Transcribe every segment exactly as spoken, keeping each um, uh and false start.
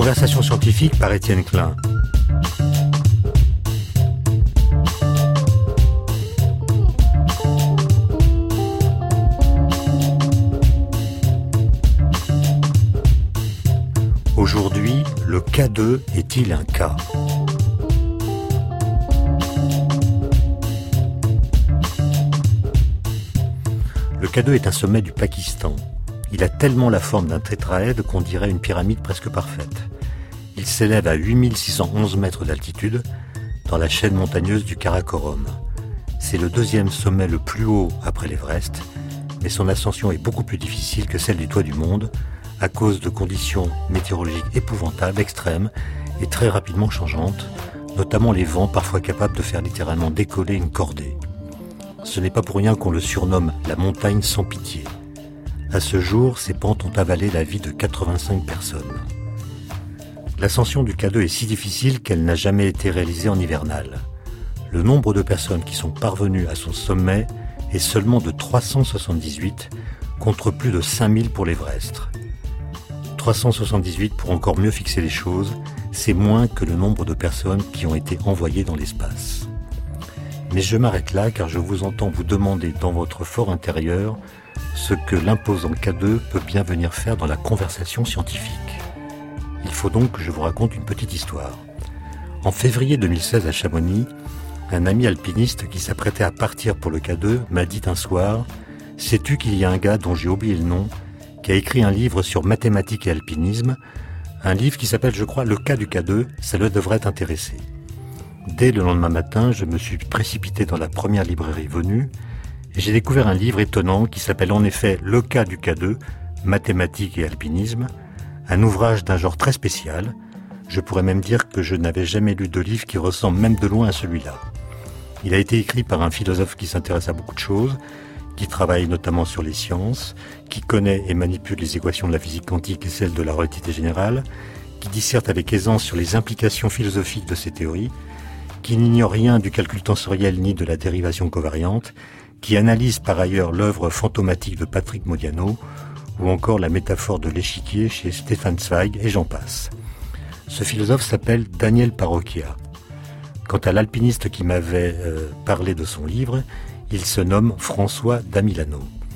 Conversation scientifique par Étienne Klein. Aujourd'hui, le K deux est-il un cas ? Le K deux est un sommet du Pakistan. Il a tellement la forme d'un tétraède qu'on dirait une pyramide presque parfaite. Il s'élève à huit mille six cent onze mètres d'altitude dans la chaîne montagneuse du Karakorum. C'est le deuxième sommet le plus haut après l'Everest, mais son ascension est beaucoup plus difficile que celle du toit du monde à cause de conditions météorologiques épouvantables, extrêmes et très rapidement changeantes, notamment les vents parfois capables de faire littéralement décoller une cordée. Ce n'est pas pour rien qu'on le surnomme la montagne sans pitié. À ce jour, ces pentes ont avalé la vie de quatre-vingt-cinq personnes. L'ascension du K deux est si difficile qu'elle n'a jamais été réalisée en hivernal. Le nombre de personnes qui sont parvenues à son sommet est seulement de trois cent soixante-dix-huit, contre plus de cinq mille pour l'Everest. trois cent soixante-dix-huit, pour encore mieux fixer les choses, c'est moins que le nombre de personnes qui ont été envoyées dans l'espace. Mais je m'arrête là car je vous entends vous demander dans votre fort intérieur ce que l'imposant K deux peut bien venir faire dans la conversation scientifique. Il faut donc que je vous raconte une petite histoire. En février deux mille seize à Chamonix, un ami alpiniste qui s'apprêtait à partir pour le K deux m'a dit un soir « Sais-tu qu'il y a un gars dont j'ai oublié le nom qui a écrit un livre sur mathématiques et alpinisme, un livre qui s'appelle, je crois, Le cas du K deux, ça le devrait t'intéresser. » Dès le lendemain matin, je me suis précipité dans la première librairie venue et j'ai découvert un livre étonnant qui s'appelle en effet Le cas du K deux, mathématiques et alpinisme, un ouvrage d'un genre très spécial. Je pourrais même dire que je n'avais jamais lu de livre qui ressemble même de loin à celui-là. Il a été écrit par un philosophe qui s'intéresse à beaucoup de choses, qui travaille notamment sur les sciences, qui connaît et manipule les équations de la physique quantique et celles de la relativité générale, qui disserte avec aisance sur les implications philosophiques de ces théories, qui n'ignore rien du calcul tensoriel ni de la dérivation covariante, qui analyse par ailleurs l'œuvre fantomatique de Patrick Modiano, ou encore la métaphore de l'échiquier chez Stefan Zweig, et j'en passe. Ce philosophe s'appelle Daniel Parrocchia. Quant à l'alpiniste qui m'avait euh, parlé de son livre, il se nomme François Damilano.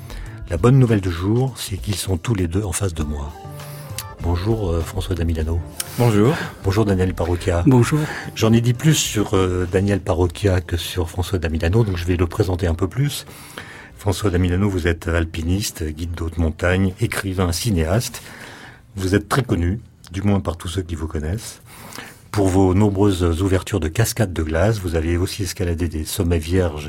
La bonne nouvelle du jour, c'est qu'ils sont tous les deux en face de moi. Bonjour euh, François Damilano. Bonjour. Bonjour Daniel Parrocchia. Bonjour. J'en ai dit plus sur euh, Daniel Parrocchia que sur François Damilano, donc je vais le présenter un peu plus. François Damilano, vous êtes alpiniste, guide d'haute montagne, écrivain, cinéaste. Vous êtes très connu, du moins par tous ceux qui vous connaissent. Pour vos nombreuses ouvertures de cascades de glace, vous avez aussi escaladé des sommets vierges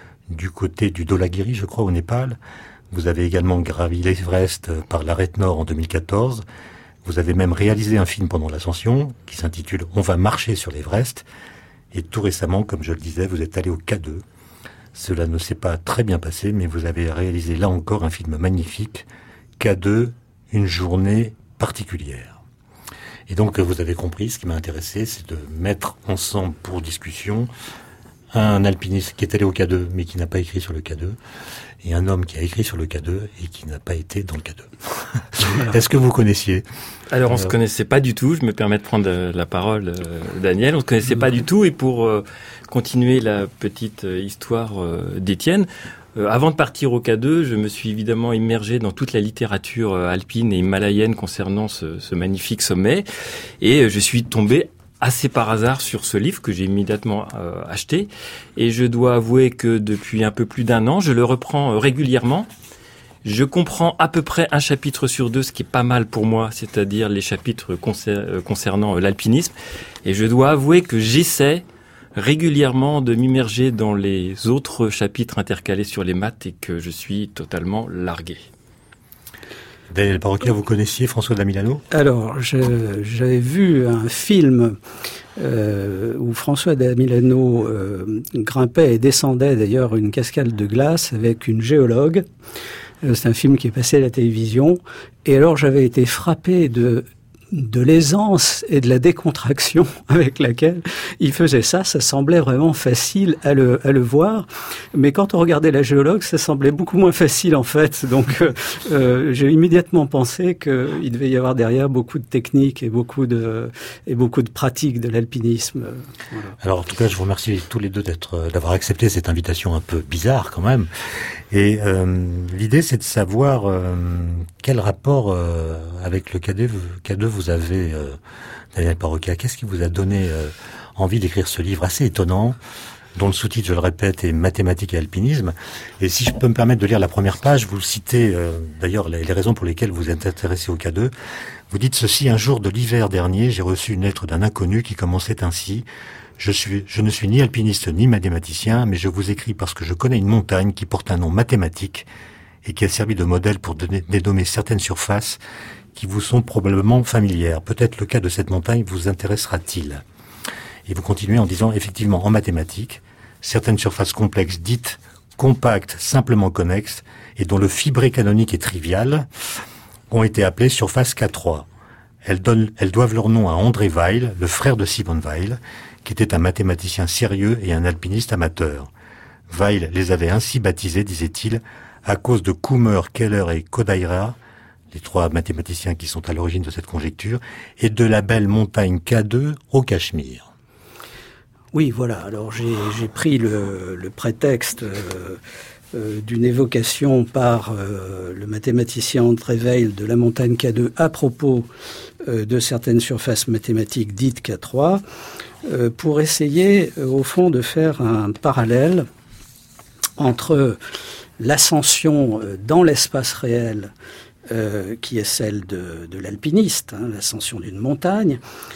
du côté du Dhaulagiri, je crois, au Népal. Vous avez également gravi l'Everest par l'arête nord en deux mille quatorze. Vous avez même réalisé un film pendant l'ascension qui s'intitule « On va marcher sur l'Everest ». Et tout récemment, comme je le disais, vous êtes allé au K deux. Cela ne s'est pas très bien passé, mais vous avez réalisé là encore un film magnifique, K deux, une journée particulière. Et donc, vous avez compris, ce qui m'a intéressé, c'est de mettre ensemble pour discussion un alpiniste qui est allé au K deux, mais qui n'a pas écrit sur le K deux, et un homme qui a écrit sur le K deux et qui n'a pas été dans le K deux. Est-ce que vous connaissiez ? Alors, on ne se connaissait pas du tout. Je me permets de prendre la parole, euh, Daniel. On ne se connaissait pas du tout. Et pour euh, continuer la petite euh, histoire euh, d'Étienne, euh, avant de partir au K deux, je me suis évidemment immergé dans toute la littérature euh, alpine et himalayenne concernant ce, ce magnifique sommet. Et euh, je suis tombé assez par hasard sur ce livre que j'ai immédiatement euh, acheté. Et je dois avouer que depuis un peu plus d'un an, je le reprends euh, régulièrement. Je comprends à peu près un chapitre sur deux, ce qui est pas mal pour moi, c'est-à-dire les chapitres concer- euh, concernant euh, l'alpinisme. Et je dois avouer que j'essaie régulièrement de m'immerger dans les autres chapitres intercalés sur les maths et que je suis totalement largué. Daniel Parrocchia, vous connaissiez François Damilano ? Alors, je, j'avais vu un film euh, où François Damilano euh, grimpait et descendait d'ailleurs une cascade de glace avec une géologue. Euh, c'est un film qui est passé à la télévision. Et alors, j'avais été frappé de de l'aisance et de la décontraction avec laquelle il faisait ça. Ça semblait vraiment facile à le, à le voir. Mais quand on regardait la géologue, ça semblait beaucoup moins facile en fait. Donc euh, euh, j'ai immédiatement pensé qu'il devait y avoir derrière beaucoup de techniques et beaucoup de, et beaucoup de pratiques de l'alpinisme. Voilà. Alors en tout cas, je vous remercie tous les deux d'être, d'avoir accepté cette invitation un peu bizarre quand même. Et euh, l'idée, c'est de savoir euh, quel rapport euh, avec le K deux, K deux vous avez, euh, Daniel Parroquia. Qu'est-ce qui vous a donné euh, envie d'écrire ce livre assez étonnant, dont le sous-titre, je le répète, est Mathématiques et alpinisme. Et si je peux me permettre de lire la première page, vous citez euh, d'ailleurs les, les raisons pour lesquelles vous êtes intéressé au K deux. Vous dites ceci: un jour de l'hiver dernier, j'ai reçu une lettre d'un inconnu qui commençait ainsi: Je suis, je ne suis ni alpiniste ni mathématicien, mais je vous écris parce que je connais une montagne qui porte un nom mathématique et qui a servi de modèle pour donner, dénommer certaines surfaces qui vous sont probablement familières. Peut-être le cas de cette montagne vous intéressera-t-il. Et vous continuez en disant: effectivement, en mathématiques, certaines surfaces complexes dites compactes, simplement connexes, et dont le fibré canonique est trivial, ont été appelées surfaces K trois. Elles, donnent, elles doivent leur nom à André Weil, le frère de Simon Weil, qui était un mathématicien sérieux et un alpiniste amateur. Weil les avait ainsi baptisés, disait-il, à cause de Kummer, Keller et Kodaira, les trois mathématiciens qui sont à l'origine de cette conjecture, et de la belle montagne K deux au Cachemire. Oui, voilà. Alors j'ai, j'ai pris le, le prétexte euh, euh, d'une évocation par euh, le mathématicien André Weil de la montagne K deux à propos euh, de certaines surfaces mathématiques dites K trois, euh, pour essayer, euh, au fond, de faire un parallèle entre l'ascension euh, dans l'espace réel, euh, qui est celle de, de l'alpiniste, hein, l'ascension d'une montagne,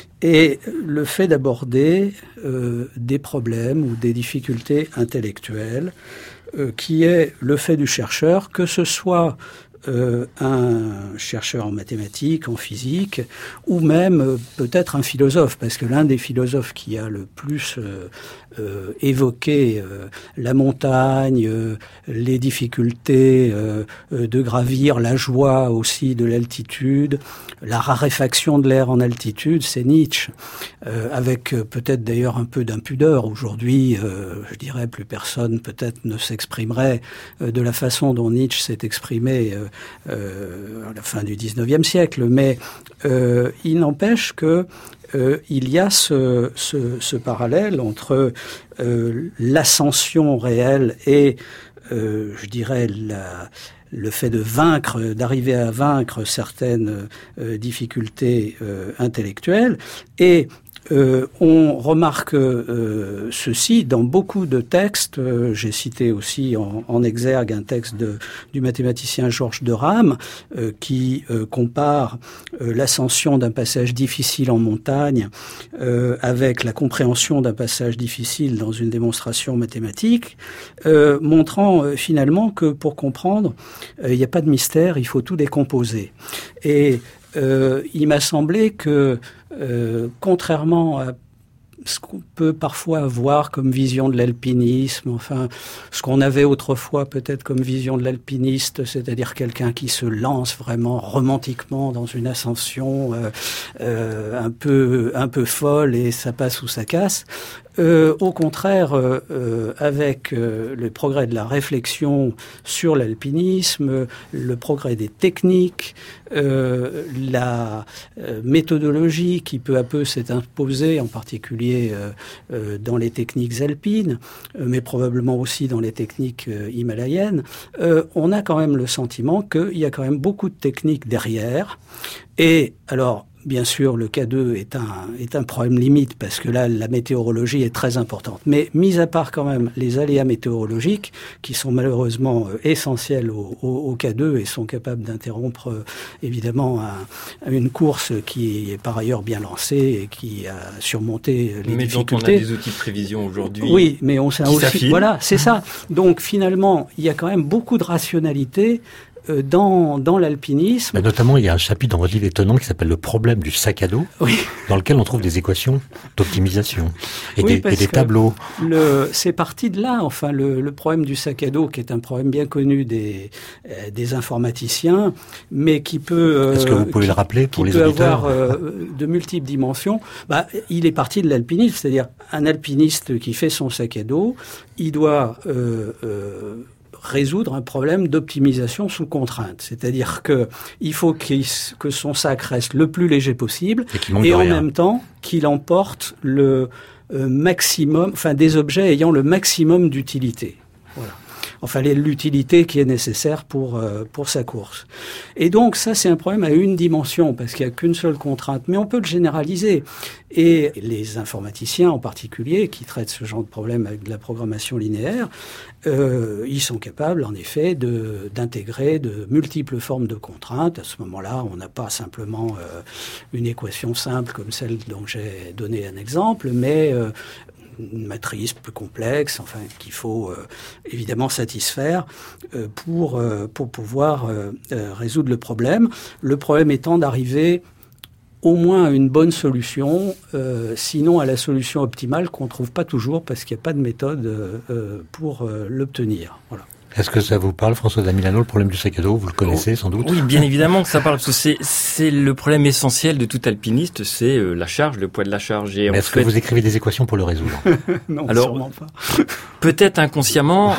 et le fait d'aborder euh, des problèmes ou des difficultés intellectuelles, euh, qui est le fait du chercheur, que ce soit euh, un chercheur en mathématiques, en physique, ou même euh, peut-être un philosophe, parce que l'un des philosophes qui a le plus euh, euh, évoqué euh, la montagne, euh, les difficultés euh, de gravir, la joie aussi de l'altitude, la raréfaction de l'air en altitude, c'est Nietzsche, euh, avec euh, peut-être d'ailleurs un peu d'impudeur. Aujourd'hui, euh, je dirais, plus personne peut-être ne s'exprimerait euh, de la façon dont Nietzsche s'est exprimé euh, euh, à la fin du dix-neuvième siècle, mais euh, il n'empêche que euh, il y a ce, ce, ce parallèle entre euh, l'ascension réelle et, euh, je dirais, la le fait de vaincre, d'arriver à vaincre certaines euh, difficultés euh, intellectuelles. Et euh, on remarque euh, ceci dans beaucoup de textes. Euh, j'ai cité aussi en, en exergue un texte de, du mathématicien Georges de Rham euh, qui euh, compare euh, l'ascension d'un passage difficile en montagne euh, avec la compréhension d'un passage difficile dans une démonstration mathématique, euh, montrant euh, finalement que pour comprendre, il euh, n'y a pas de mystère, il faut tout décomposer. Et euh, il m'a semblé que, euh, contrairement à ce qu'on peut parfois avoir comme vision de l'alpinisme, enfin, ce qu'on avait autrefois peut-être comme vision de l'alpiniste, c'est-à-dire quelqu'un qui se lance vraiment romantiquement dans une ascension euh, euh, un peu un peu folle et ça passe ou ça casse. Euh, au contraire, euh, euh, avec euh, le progrès de la réflexion sur l'alpinisme, le progrès des techniques, euh, la euh, méthodologie qui peu à peu s'est imposée, en particulier euh, euh, dans les techniques alpines, euh, mais probablement aussi dans les techniques euh, himalayennes, euh, on a quand même le sentiment qu'il y a quand même beaucoup de techniques derrière. Et alors, bien sûr, le K deux est un, est un problème limite parce que là, la météorologie est très importante. Mais mis à part quand même les aléas météorologiques qui sont malheureusement euh, essentiels au, au, au K deux et sont capables d'interrompre euh, évidemment un, une course qui est par ailleurs bien lancée et qui a surmonté les mais difficultés. Mais dont on a des outils de prévision aujourd'hui. Oui, mais on sait aussi. S'affine. Voilà, c'est ça. Donc finalement, il y a quand même beaucoup de rationalité euh, dans dans l'alpinisme... Mais notamment, il y a un chapitre dans votre livre étonnant qui s'appelle « Le problème du sac à dos oui. », dans lequel on trouve des équations d'optimisation et oui, des, et des tableaux. Le, c'est parti de là, enfin, le, le problème du sac à dos, qui est un problème bien connu des, euh, des informaticiens, mais qui peut... Euh, Est-ce que vous pouvez qui, le rappeler pour les auditeurs ? Qui peut avoir euh, de multiples dimensions. Bah, il est parti de l'alpinisme, c'est-à-dire un alpiniste qui fait son sac à dos, il doit... Euh, euh, résoudre un problème d'optimisation sous contrainte. C'est-à-dire que il faut qu'il, que son sac reste le plus léger possible et, et en même temps qu'il emporte le euh, maximum, enfin des objets ayant le maximum d'utilité. Voilà. Enfin, l'utilité qui est nécessaire pour euh, pour sa course. Et donc, ça, c'est un problème à une dimension, parce qu'il n'y a qu'une seule contrainte. Mais on peut le généraliser. Et les informaticiens, en particulier, qui traitent ce genre de problème avec de la programmation linéaire, euh, ils sont capables, en effet, de, d'intégrer de multiples formes de contraintes. À ce moment-là, on n'a pas simplement euh, une équation simple comme celle dont j'ai donné un exemple, mais... Euh, une matrice plus complexe, enfin qu'il faut euh, évidemment satisfaire euh, pour euh, pour pouvoir euh, euh, résoudre le problème. Le problème étant d'arriver au moins à une bonne solution, euh, sinon à la solution optimale qu'on ne trouve pas toujours parce qu'il n'y a pas de méthode euh, pour euh, l'obtenir. Voilà. Est-ce que ça vous parle, François Damilano, le problème du sac à dos? Vous le connaissez sans doute? Oui, bien évidemment que ça parle, parce que c'est, c'est le problème essentiel de tout alpiniste, c'est euh, la charge, le poids de la charge. Et Mais est-ce fait... que vous écrivez des équations pour le résoudre? Non, alors, sûrement pas. Peut-être inconsciemment.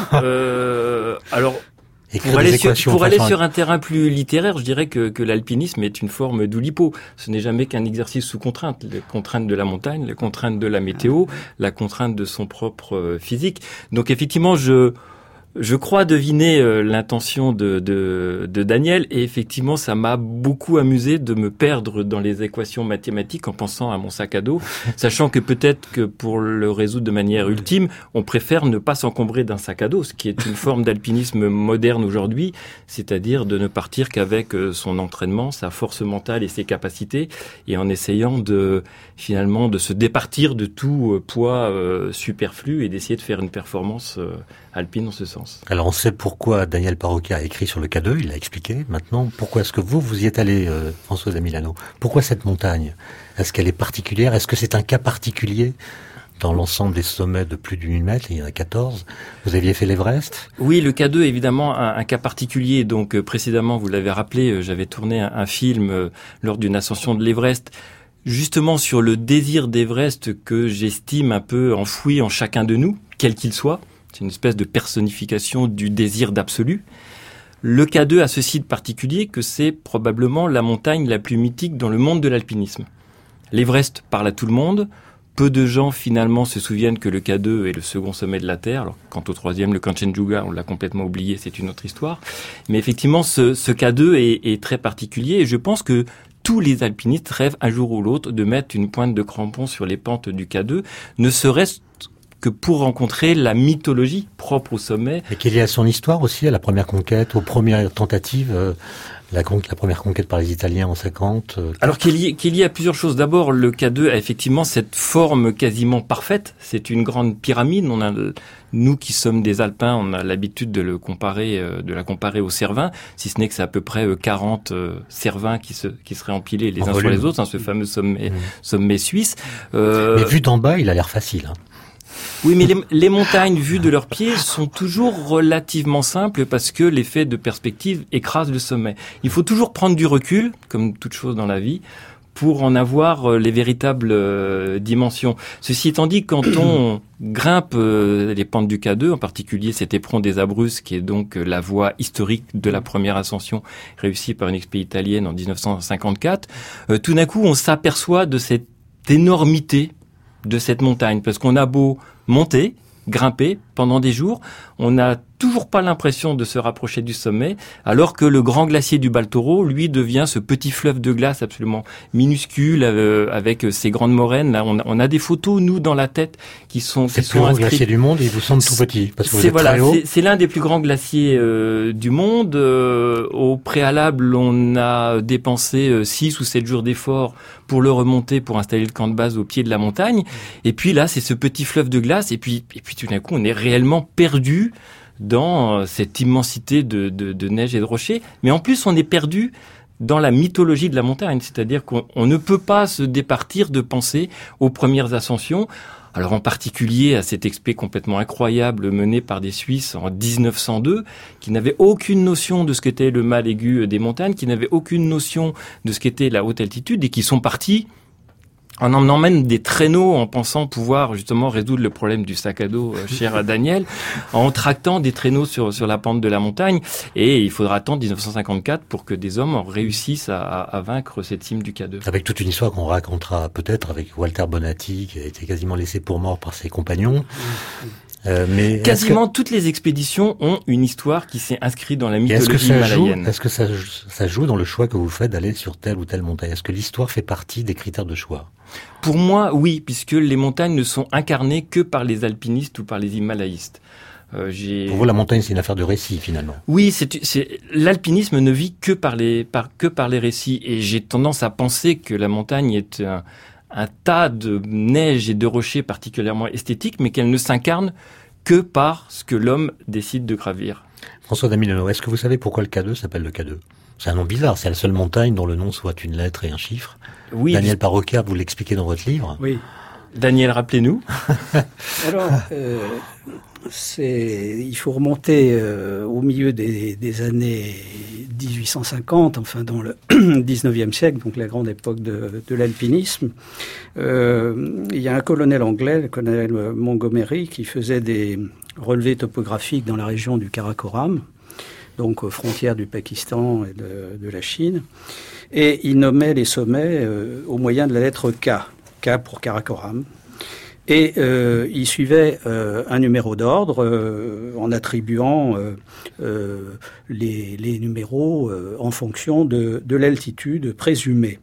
Euh, alors, Écrire pour aller, sur, pour aller façon... sur un terrain plus littéraire, je dirais que, que l'alpinisme est une forme d'oulipo. Ce n'est jamais qu'un exercice sous contrainte. Les contraintes de la montagne, les contraintes de la météo, la contrainte de son propre physique. Donc effectivement, je... Je crois deviner euh, l'intention de, de, de Daniel, et effectivement, ça m'a beaucoup amusé de me perdre dans les équations mathématiques en pensant à mon sac à dos, sachant que peut-être que pour le résoudre de manière ultime, on préfère ne pas s'encombrer d'un sac à dos, ce qui est une forme d'alpinisme moderne aujourd'hui, c'est-à-dire de ne partir qu'avec son entraînement, sa force mentale et ses capacités, et en essayant de finalement de se départir de tout poids euh, superflu et d'essayer de faire une performance euh, alpine en ce sens. Alors on sait pourquoi Daniel Parroquet a écrit sur le K deux, il l'a expliqué. Maintenant, pourquoi est-ce que vous, vous y êtes allé, euh, François Damilano? Pourquoi cette montagne? Est-ce qu'elle est particulière? Est-ce que c'est un cas particulier dans l'ensemble des sommets de plus de mille mètres? Il y en a quatorze. Vous aviez fait l'Everest? Oui, le K deux est évidemment un, un cas particulier. Donc euh, précédemment, vous l'avez rappelé, euh, j'avais tourné un, un film euh, lors d'une ascension de l'Everest, justement sur le désir d'Everest que j'estime un peu enfoui en chacun de nous, quel qu'il soit. C'est une espèce de personnification du désir d'absolu. Le K deux a ceci de particulier que c'est probablement la montagne la plus mythique dans le monde de l'alpinisme. L'Everest parle à tout le monde. Peu de gens finalement se souviennent que le K deux est le second sommet de la Terre. Alors, quant au troisième, le Kanchenjunga, on l'a complètement oublié, c'est une autre histoire. Mais effectivement, ce, ce K deux est, est très particulier, et je pense que tous les alpinistes rêvent un jour ou l'autre de mettre une pointe de crampon sur les pentes du K deux, ne serait-ce que pour rencontrer la mythologie propre au sommet. Et qu'il y a son histoire aussi, à la première conquête, aux premières tentatives, euh, la, con- la première conquête par les Italiens en cinquante. Euh, Alors qu'il y, qu'il y a plusieurs choses. D'abord, le K deux a effectivement cette forme quasiment parfaite. C'est une grande pyramide. On a, nous qui sommes des alpins, on a l'habitude de le comparer, euh, de la comparer au Cervin, si ce n'est que c'est à peu près euh, quarante euh, Cervins qui se, qui seraient empilés les en uns volume. sur les autres, hein, ce fameux sommet, Mmh. sommet suisse. Euh, Mais vu d'en bas, il a l'air facile. Hein. Oui, mais les, les montagnes vues de leurs pieds sont toujours relativement simples parce que l'effet de perspective écrase le sommet. Il faut toujours prendre du recul, comme toute chose dans la vie, pour en avoir les véritables euh, dimensions. Ceci étant dit, quand on grimpe euh, les pentes du K deux, en particulier cet éperon des Abruzzes, qui est donc la voie historique de la première ascension réussie par une expédition italienne en dix-neuf cent cinquante-quatre, euh, tout d'un coup, on s'aperçoit de cette énormité de cette montagne, parce qu'on a beau monter, grimper pendant des jours, on n'a toujours pas l'impression de se rapprocher du sommet, alors que le grand glacier du Baltoro, lui, devient ce petit fleuve de glace absolument minuscule, euh, avec ses grandes moraines. Là, on a, on a des photos, nous, dans la tête, qui sont, c'est qui le plus sont grand inscrites. glacier du monde, et il vous semble tout petit, parce que vous C'est, êtes voilà, très haut. c'est, c'est l'un des plus grands glaciers euh, du monde. Euh, au préalable, on a dépensé euh, six ou sept jours d'efforts pour le remonter, pour installer le camp de base au pied de la montagne. Et puis là, c'est ce petit fleuve de glace, et puis, et puis tout d'un coup, on est réellement perdu dans cette immensité de, de, de neige et de rochers. Mais en plus, on est perdu dans la mythologie de la montagne, c'est-à-dire qu'on on ne peut pas se départir de penser aux premières ascensions. Alors en particulier à cet expé complètement incroyable mené par des Suisses en dix-neuf cent deux, qui n'avaient aucune notion de ce qu'était le mal aigu des montagnes, qui n'avaient aucune notion de ce qu'était la haute altitude et qui sont partis en emmenant même des traîneaux en pensant pouvoir justement résoudre le problème du sac à dos euh, cher à Daniel, en tractant des traîneaux sur sur la pente de la montagne. Et il faudra attendre dix-neuf cent cinquante-quatre pour que des hommes réussissent à, à, à vaincre cette cime du K deux. Avec toute une histoire qu'on racontera peut-être avec Walter Bonatti, qui a été quasiment laissé pour mort par ses compagnons. Euh, mais quasiment que... toutes les expéditions ont une histoire qui s'est inscrite dans la mythologie est-ce que ça himalayenne. Joue, est-ce que ça, ça joue dans le choix que vous faites d'aller sur telle ou telle montagne? Est-ce que l'histoire fait partie des critères de choix? Pour moi, oui, puisque les montagnes ne sont incarnées que par les alpinistes ou par les himalayistes. Euh, j'ai... Pour vous, la montagne, c'est une affaire de récit, finalement. Oui, c'est, c'est, l'alpinisme ne vit que par les, par, que par les récits. Et j'ai tendance à penser que la montagne est un, un tas de neige et de rochers particulièrement esthétiques, mais qu'elle ne s'incarne que par ce que l'homme décide de gravir. François Damilano, est-ce que vous savez pourquoi le K deux s'appelle le K deux? C'est un nom bizarre, c'est la seule montagne dont le nom soit une lettre et un chiffre. Oui. Daniel Parroquiat, vous l'expliquez dans votre livre. Oui. Daniel, rappelez-nous. Alors, euh, c'est, il faut remonter euh, au milieu des, des années dix-huit cent cinquante, enfin dans le dix-neuvième siècle, donc la grande époque de, de l'alpinisme. Euh, il y a un colonel anglais, le colonel Montgomery, qui faisait des relevés topographiques dans la région du Karakoram, donc aux frontières du Pakistan et de, de la Chine, et il nommait les sommets euh, au moyen de la lettre K, K pour Karakoram. Et euh, il suivait euh, un numéro d'ordre euh, en attribuant euh, euh, les, les numéros euh, en fonction de, de l'altitude présumée.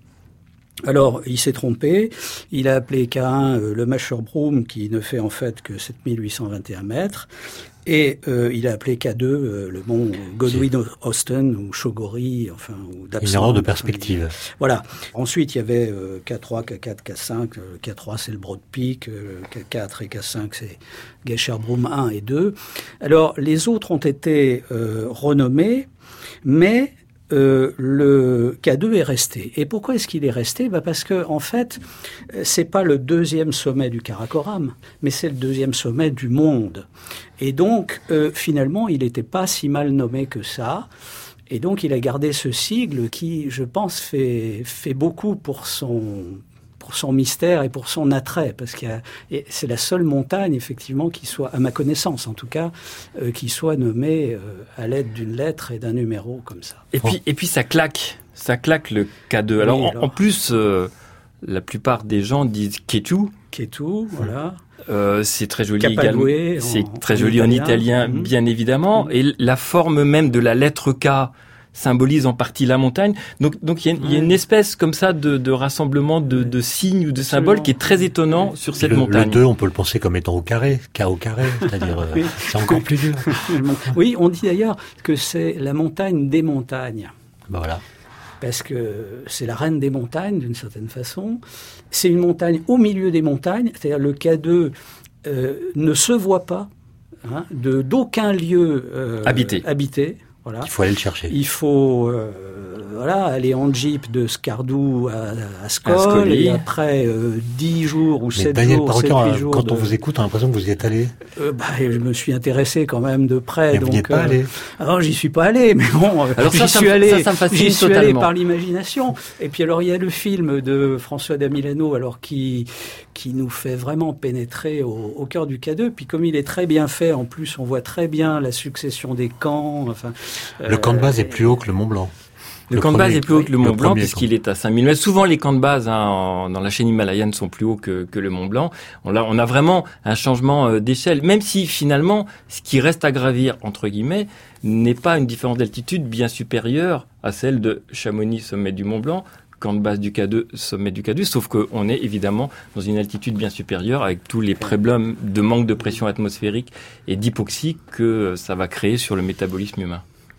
Alors, il s'est trompé, il a appelé K un euh, le Masherbrum, qui ne fait en fait que sept mille huit cent vingt et un mètres, et euh, il a appelé K deux euh, le mont Godwin-Austen ou Shogori, enfin, ou Dapsang. Une erreur de perspective. Voilà. Ensuite, il y avait euh, K trois, K quatre, K cinq. Euh, K trois, c'est le Broad Peak. Euh, K quatre et K cinq, c'est Gasherbrum un et deux. Alors, les autres ont été euh, renommés, mais Euh, le K deux est resté. Et pourquoi est-ce qu'il est resté? Bah parce que en fait, c'est pas le deuxième sommet du Karakoram, mais c'est le deuxième sommet du monde. Et donc, euh, finalement, il n'était pas si mal nommé que ça. Et donc, il a gardé ce sigle qui, je pense, fait fait beaucoup pour son pour son mystère et pour son attrait, parce que c'est la seule montagne, effectivement, qui soit, à ma connaissance en tout cas, euh, qui soit nommée euh, à l'aide d'une lettre et d'un numéro comme ça. Et puis, et puis ça claque, ça claque le K deux. Alors, oui, en, alors... en plus, euh, la plupart des gens disent Ketu. Ketu, voilà. Euh, c'est très joli également. C'est très joli en italien, mmh. bien évidemment. Mmh. Et la forme même de la lettre K symbolise en partie la montagne. Donc, donc il y a, il y a une espèce comme ça de, de rassemblement de, de signes ou de symboles qui est très étonnant ouais. sur cette le, montagne. Le deux, on peut le penser comme étant au carré, K au carré, c'est-à-dire euh, oui. c'est encore plus dur. Oui, on dit d'ailleurs que c'est la montagne des montagnes. Ben voilà. Parce que c'est la reine des montagnes, d'une certaine façon. C'est une montagne au milieu des montagnes, c'est-à-dire le K deux euh, ne se voit pas hein, de, d'aucun lieu euh, habité. habité. Voilà. Il faut aller le chercher. Il faut euh, voilà, aller en jeep de Skardou à, à Skol, et après euh, dix jours ou sept jours, sept, huit jours. Quand de... on vous écoute, on a l'impression que vous y êtes allé. Euh, bah, je me suis intéressé quand même de près. Mais donc, vous n'y êtes pas euh... allé. Alors, j'y suis pas allé, mais bon, alors, j'y ça, suis ça, allé, ça, ça me fascine j'y suis totalement. allé par l'imagination. Et puis alors, il y a le film de François Damilano, alors qui qui nous fait vraiment pénétrer au, au cœur du K deux. Puis comme il est très bien fait, en plus, on voit très bien la succession des camps. Enfin, le euh, camp de base est plus haut que le Mont Blanc. Le, le camp premier, de base est plus haut que le Mont le Blanc puisqu'il est à cinq mille mètres. Souvent, les camps de base hein, en, dans la chaîne himalayenne sont plus hauts que, que le Mont Blanc. On a, on a vraiment un changement euh, d'échelle, même si finalement, ce qui reste à gravir, entre guillemets, n'est pas une différence d'altitude bien supérieure à celle de Chamonix, sommet du Mont Blanc, camp de base du K deux, sommet du K deux, sauf qu'on est évidemment dans une altitude bien supérieure avec tous les problèmes de manque de pression atmosphérique et d'hypoxie que ça va créer sur le métabolisme humain.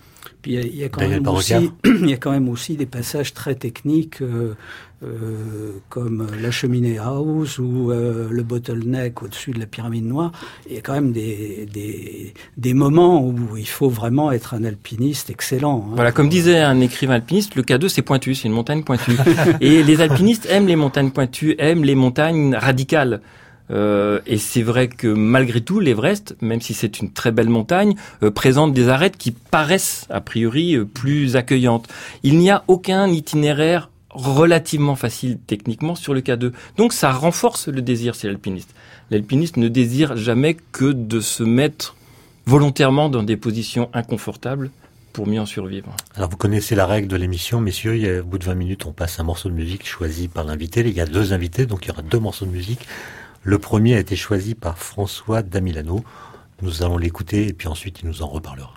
Puis il y a quand même aussi, il y a quand même aussi des passages très techniques euh, euh, comme la cheminée house ou euh, le bottleneck au-dessus de la pyramide noire. Il y a quand même des des des moments où il faut vraiment être un alpiniste excellent. Hein. Voilà, comme disait un écrivain alpiniste, le K deux c'est pointu, c'est une montagne pointue. Et les alpinistes aiment les montagnes pointues, aiment les montagnes radicales. Euh, et c'est vrai que malgré tout, l'Everest, même si c'est une très belle montagne, euh, présente des arêtes qui paraissent a priori euh, plus accueillantes. Il n'y a aucun itinéraire relativement facile techniquement sur le K deux. Donc ça renforce le désir chez l'alpiniste. L'alpiniste ne désire jamais que de se mettre volontairement dans des positions inconfortables pour mieux en survivre. Alors vous connaissez la règle de l'émission, messieurs, il y a, au bout de vingt minutes, on passe un morceau de musique choisi par l'invité. Il y a deux invités, donc il y aura deux morceaux de musique. Le premier a été choisi par François Damilano. Nous allons l'écouter et puis ensuite il nous en reparlera.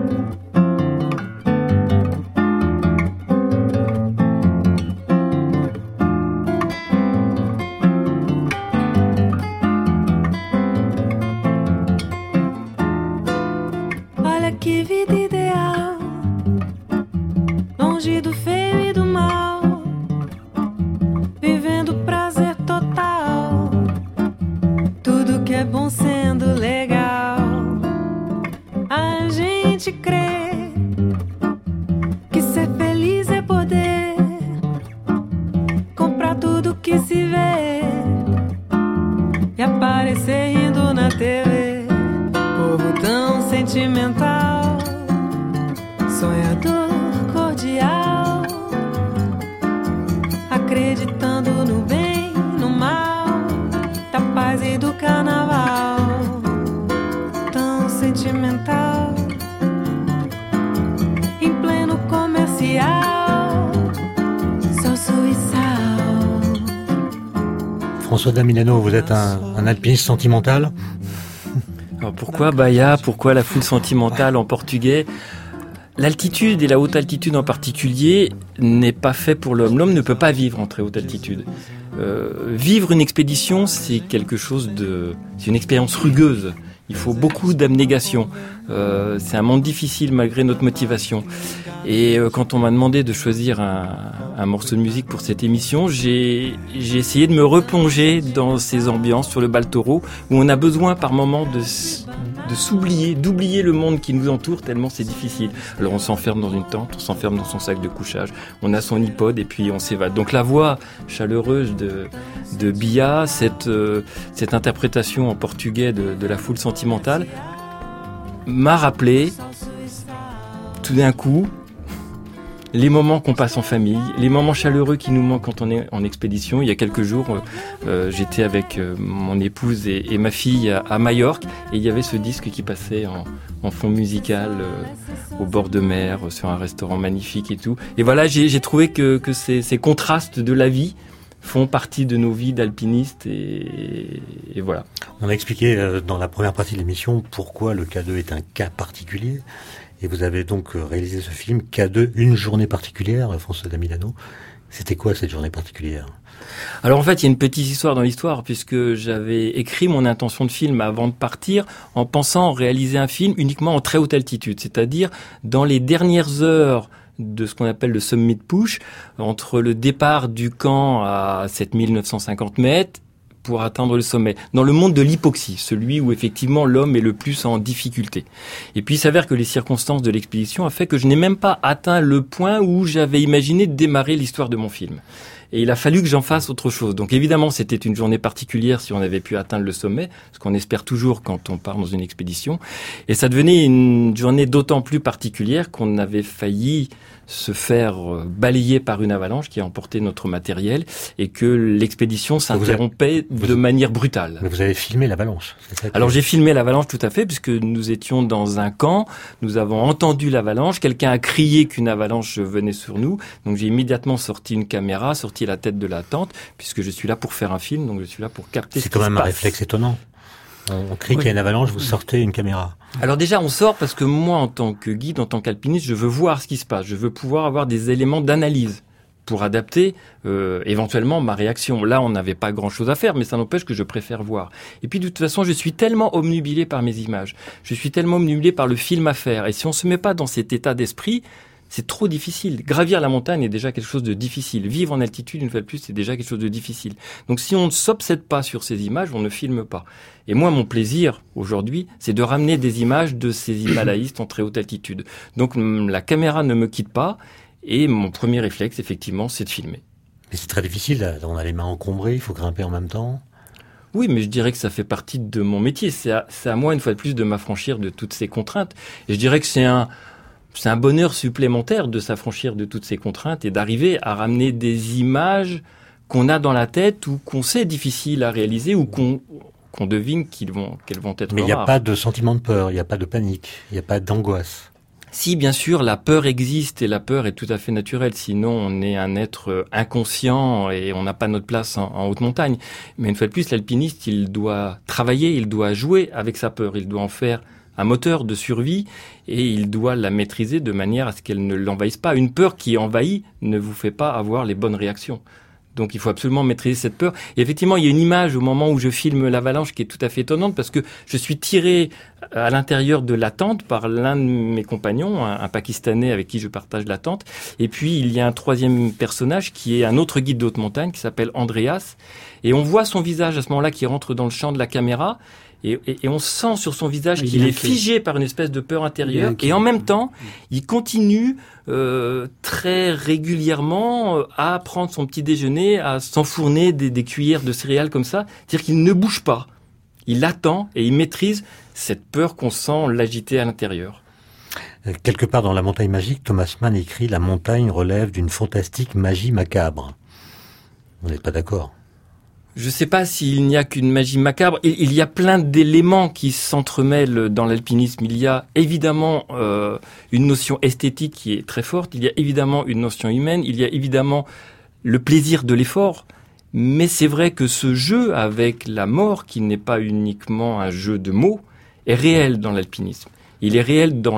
Olha que vida ideal, longe do feio e do mal, vivendo prazer total, tudo que é bom sendo legal. A gente crê que ser feliz é poder comprar tudo que se vê e aparecer rindo na T V. Povo tão sentimental, sonhador cordial, acreditando no bem, no mal, da paz e do carnaval. Tão sentimental, em pleno comercial, só suíçal. François Damilano, vous êtes un, un alpiniste sentimental ? Alors pourquoi Bahia? Pourquoi la foule sentimentale en portugais? L'altitude, et la haute altitude en particulier, n'est pas fait pour l'homme. L'homme ne peut pas vivre en très haute altitude. Euh, vivre une expédition, c'est quelque chose de... c'est une expérience rugueuse. Il faut beaucoup d'abnégation. Euh, c'est un monde difficile malgré notre motivation. Et euh, quand on m'a demandé de choisir un, un morceau de musique pour cette émission, j'ai, j'ai essayé de me replonger dans ces ambiances sur le Baltoro, où on a besoin par moments de, de s'oublier, d'oublier le monde qui nous entoure tellement c'est difficile. Alors on s'enferme dans une tente, on s'enferme dans son sac de couchage, on a son iPod et puis on s'évade. Donc la voix chaleureuse de, de Bia, cette, euh, cette interprétation en portugais de, de la foule sentimentale, m'a rappelé tout d'un coup les moments qu'on passe en famille, les moments chaleureux qui nous manquent quand on est en expédition. Il y a quelques jours, euh, j'étais avec euh, mon épouse et, et ma fille à, à Majorque, et il y avait ce disque qui passait en, en fond musical euh, au bord de mer, sur un restaurant magnifique et tout. Et voilà, j'ai, j'ai trouvé que, que ces, ces contrastes de la vie font partie de nos vies d'alpinistes et, et voilà. On a expliqué euh, dans la première partie de l'émission pourquoi le K deux est un cas particulier. Et vous avez donc réalisé ce film K deux, une journée particulière, François Damilano. C'était quoi cette journée particulière ? Alors en fait, il y a une petite histoire dans l'histoire, puisque j'avais écrit mon intention de film avant de partir en pensant réaliser un film uniquement en très haute altitude, c'est-à-dire dans les dernières heures de ce qu'on appelle le summit push, entre le départ du camp à sept mille neuf cent cinquante mètres pour atteindre le sommet, dans le monde de l'hypoxie, celui où effectivement l'homme est le plus en difficulté. Et puis il s'avère que les circonstances de l'expédition a fait que je n'ai même pas atteint le point où j'avais imaginé de démarrer l'histoire de mon film. Et il a fallu que j'en fasse autre chose. Donc évidemment, c'était une journée particulière si on avait pu atteindre le sommet, ce qu'on espère toujours quand on part dans une expédition. Et ça devenait une journée d'autant plus particulière qu'on avait failli se faire balayer par une avalanche qui a emporté notre matériel et que l'expédition s'interrompait vous avez, de manière brutale. Mais vous avez filmé l'avalanche, c'est ça que... Alors j'ai filmé l'avalanche tout à fait, puisque nous étions dans un camp, nous avons entendu l'avalanche, quelqu'un a crié qu'une avalanche venait sur nous, donc j'ai immédiatement sorti une caméra, sorti la tête de la tente, puisque je suis là pour faire un film, donc je suis là pour capter ce qui se passe. C'est quand même un réflexe étonnant. On crie oui. qu'il y a une avalanche, vous sortez une caméra. Alors déjà, on sort parce que moi, en tant que guide, en tant qu'alpiniste, je veux voir ce qui se passe. Je veux pouvoir avoir des éléments d'analyse pour adapter euh, éventuellement ma réaction. Là, on n'avait pas grand-chose à faire, mais ça n'empêche que je préfère voir. Et puis, de toute façon, je suis tellement obnubilé par mes images. Je suis tellement obnubilé par le film à faire. Et si on se met pas dans cet état d'esprit, c'est trop difficile. Gravir la montagne est déjà quelque chose de difficile. Vivre en altitude, une fois de plus, c'est déjà quelque chose de difficile. Donc, si on ne s'obsède pas sur ces images, on ne filme pas. Et moi, mon plaisir, aujourd'hui, c'est de ramener des images de ces himalayistes en très haute altitude. Donc, la caméra ne me quitte pas. Et mon premier réflexe, effectivement, c'est de filmer. Mais c'est très difficile, là. On a les mains encombrées, il faut grimper en même temps. Oui, mais je dirais que ça fait partie de mon métier. C'est à, c'est à moi, une fois de plus, de m'affranchir de toutes ces contraintes. Et je dirais que c'est un, c'est un bonheur supplémentaire de s'affranchir de toutes ces contraintes et d'arriver à ramener des images qu'on a dans la tête ou qu'on sait difficiles à réaliser ou qu'on, qu'on devine qu'ils vont, qu'elles vont être rares. Mais il n'y a pas de sentiment de peur, il n'y a pas de panique, il n'y a pas d'angoisse. Si, bien sûr, la peur existe et la peur est tout à fait naturelle. Sinon, on est un être inconscient et on n'a pas notre place en, en haute montagne. Mais une fois de plus, l'alpiniste, il doit travailler, il doit jouer avec sa peur. Il doit en faire un moteur de survie et il doit la maîtriser de manière à ce qu'elle ne l'envahisse pas. Une peur qui envahit ne vous fait pas avoir les bonnes réactions. Donc il faut absolument maîtriser cette peur. Et effectivement, il y a une image au moment où je filme l'avalanche qui est tout à fait étonnante parce que je suis tiré à l'intérieur de la tente par l'un de mes compagnons, un, un Pakistanais avec qui je partage la tente. Et puis il y a un troisième personnage qui est un autre guide de haute montagne qui s'appelle Andreas. Et on voit son visage à ce moment-là qui rentre dans le champ de la caméra. Et, et, et on sent sur son visage il qu'il est figé par une espèce de peur intérieure. Et en même temps, il continue euh, très régulièrement euh, à prendre son petit déjeuner, à s'enfourner des, des cuillères de céréales comme ça. C'est-à-dire qu'il ne bouge pas. Il attend et il maîtrise cette peur qu'on sent l'agiter à l'intérieur. Quelque part dans La Montagne Magique, Thomas Mann écrit « La montagne relève d'une fantastique magie macabre ». Vous n'êtes pas d'accord ? Je ne sais pas s'il n'y a qu'une magie macabre. Il y a plein d'éléments qui s'entremêlent dans l'alpinisme. Il y a évidemment euh, une notion esthétique qui est très forte. Il y a évidemment une notion humaine. Il y a évidemment le plaisir de l'effort. Mais c'est vrai que ce jeu avec la mort, qui n'est pas uniquement un jeu de mots, est réel dans l'alpinisme. Il est réel dans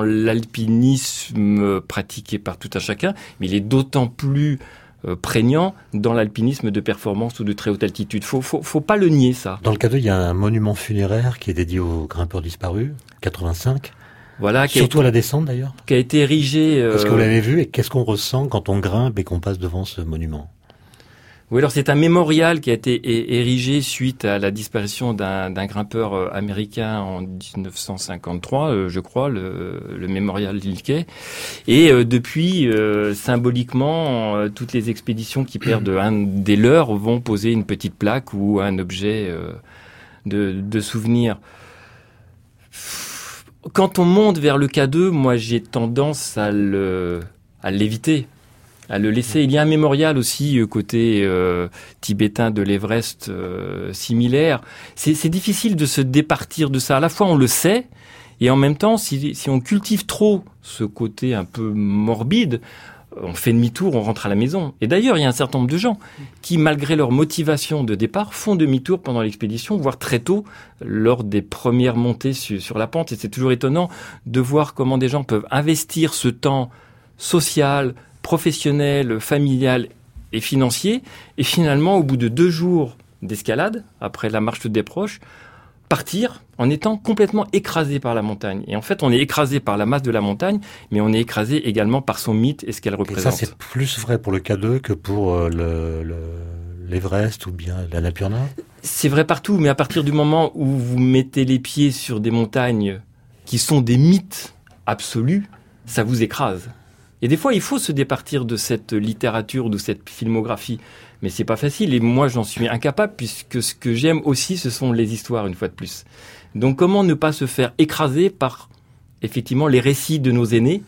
l'alpinisme pratiqué par tout un chacun, mais il est d'autant plus prégnant dans l'alpinisme de performance ou de très haute altitude. Faut, faut, faut pas le nier, ça. Dans le cas deux, il y a un monument funéraire qui est dédié aux grimpeurs disparus, quatre-vingt-cinq. Voilà. Surtout été, à la descente, d'ailleurs. Qui a été érigé... Euh... Est-ce que vous l'avez vu et qu'est-ce qu'on ressent quand on grimpe et qu'on passe devant ce monument ? Oui, alors c'est un mémorial qui a été érigé suite à la disparition d'un, d'un grimpeur américain en dix-neuf cent cinquante-trois, euh, je crois, le, le mémorial Lilkay. Et euh, depuis, euh, symboliquement, euh, toutes les expéditions qui perdent un des leurs vont poser une petite plaque ou un objet euh, de, de souvenir. Quand on monte vers le K deux, moi j'ai tendance à le, à l'éviter. À le laisser. Il y a un mémorial aussi côté euh, tibétain de l'Everest euh, similaire. C'est, c'est difficile de se départir de ça. À la fois, on le sait, et en même temps, si, si on cultive trop ce côté un peu morbide, on fait demi-tour, on rentre à la maison. Et d'ailleurs, il y a un certain nombre de gens qui, malgré leur motivation de départ, font demi-tour pendant l'expédition, voire très tôt, lors des premières montées su, sur la pente. Et c'est toujours étonnant de voir comment des gens peuvent investir ce temps social, professionnel, familial et financier, et finalement, au bout de deux jours d'escalade, après la marche des proches, partir en étant complètement écrasé par la montagne. Et en fait, on est écrasé par la masse de la montagne, mais on est écrasé également par son mythe et ce qu'elle représente. Et ça, c'est plus vrai pour le K deux que pour le, le, l'Everest ou bien l'Annapurna ? C'est vrai partout, mais à partir du moment où vous mettez les pieds sur des montagnes qui sont des mythes absolus, ça vous écrase. Et des fois, il faut se départir de cette littérature, de cette filmographie. Mais c'est pas facile, et moi, j'en suis incapable, puisque ce que j'aime aussi, ce sont les histoires, une fois de plus. Donc, comment ne pas se faire écraser par, effectivement, les récits de nos aînés,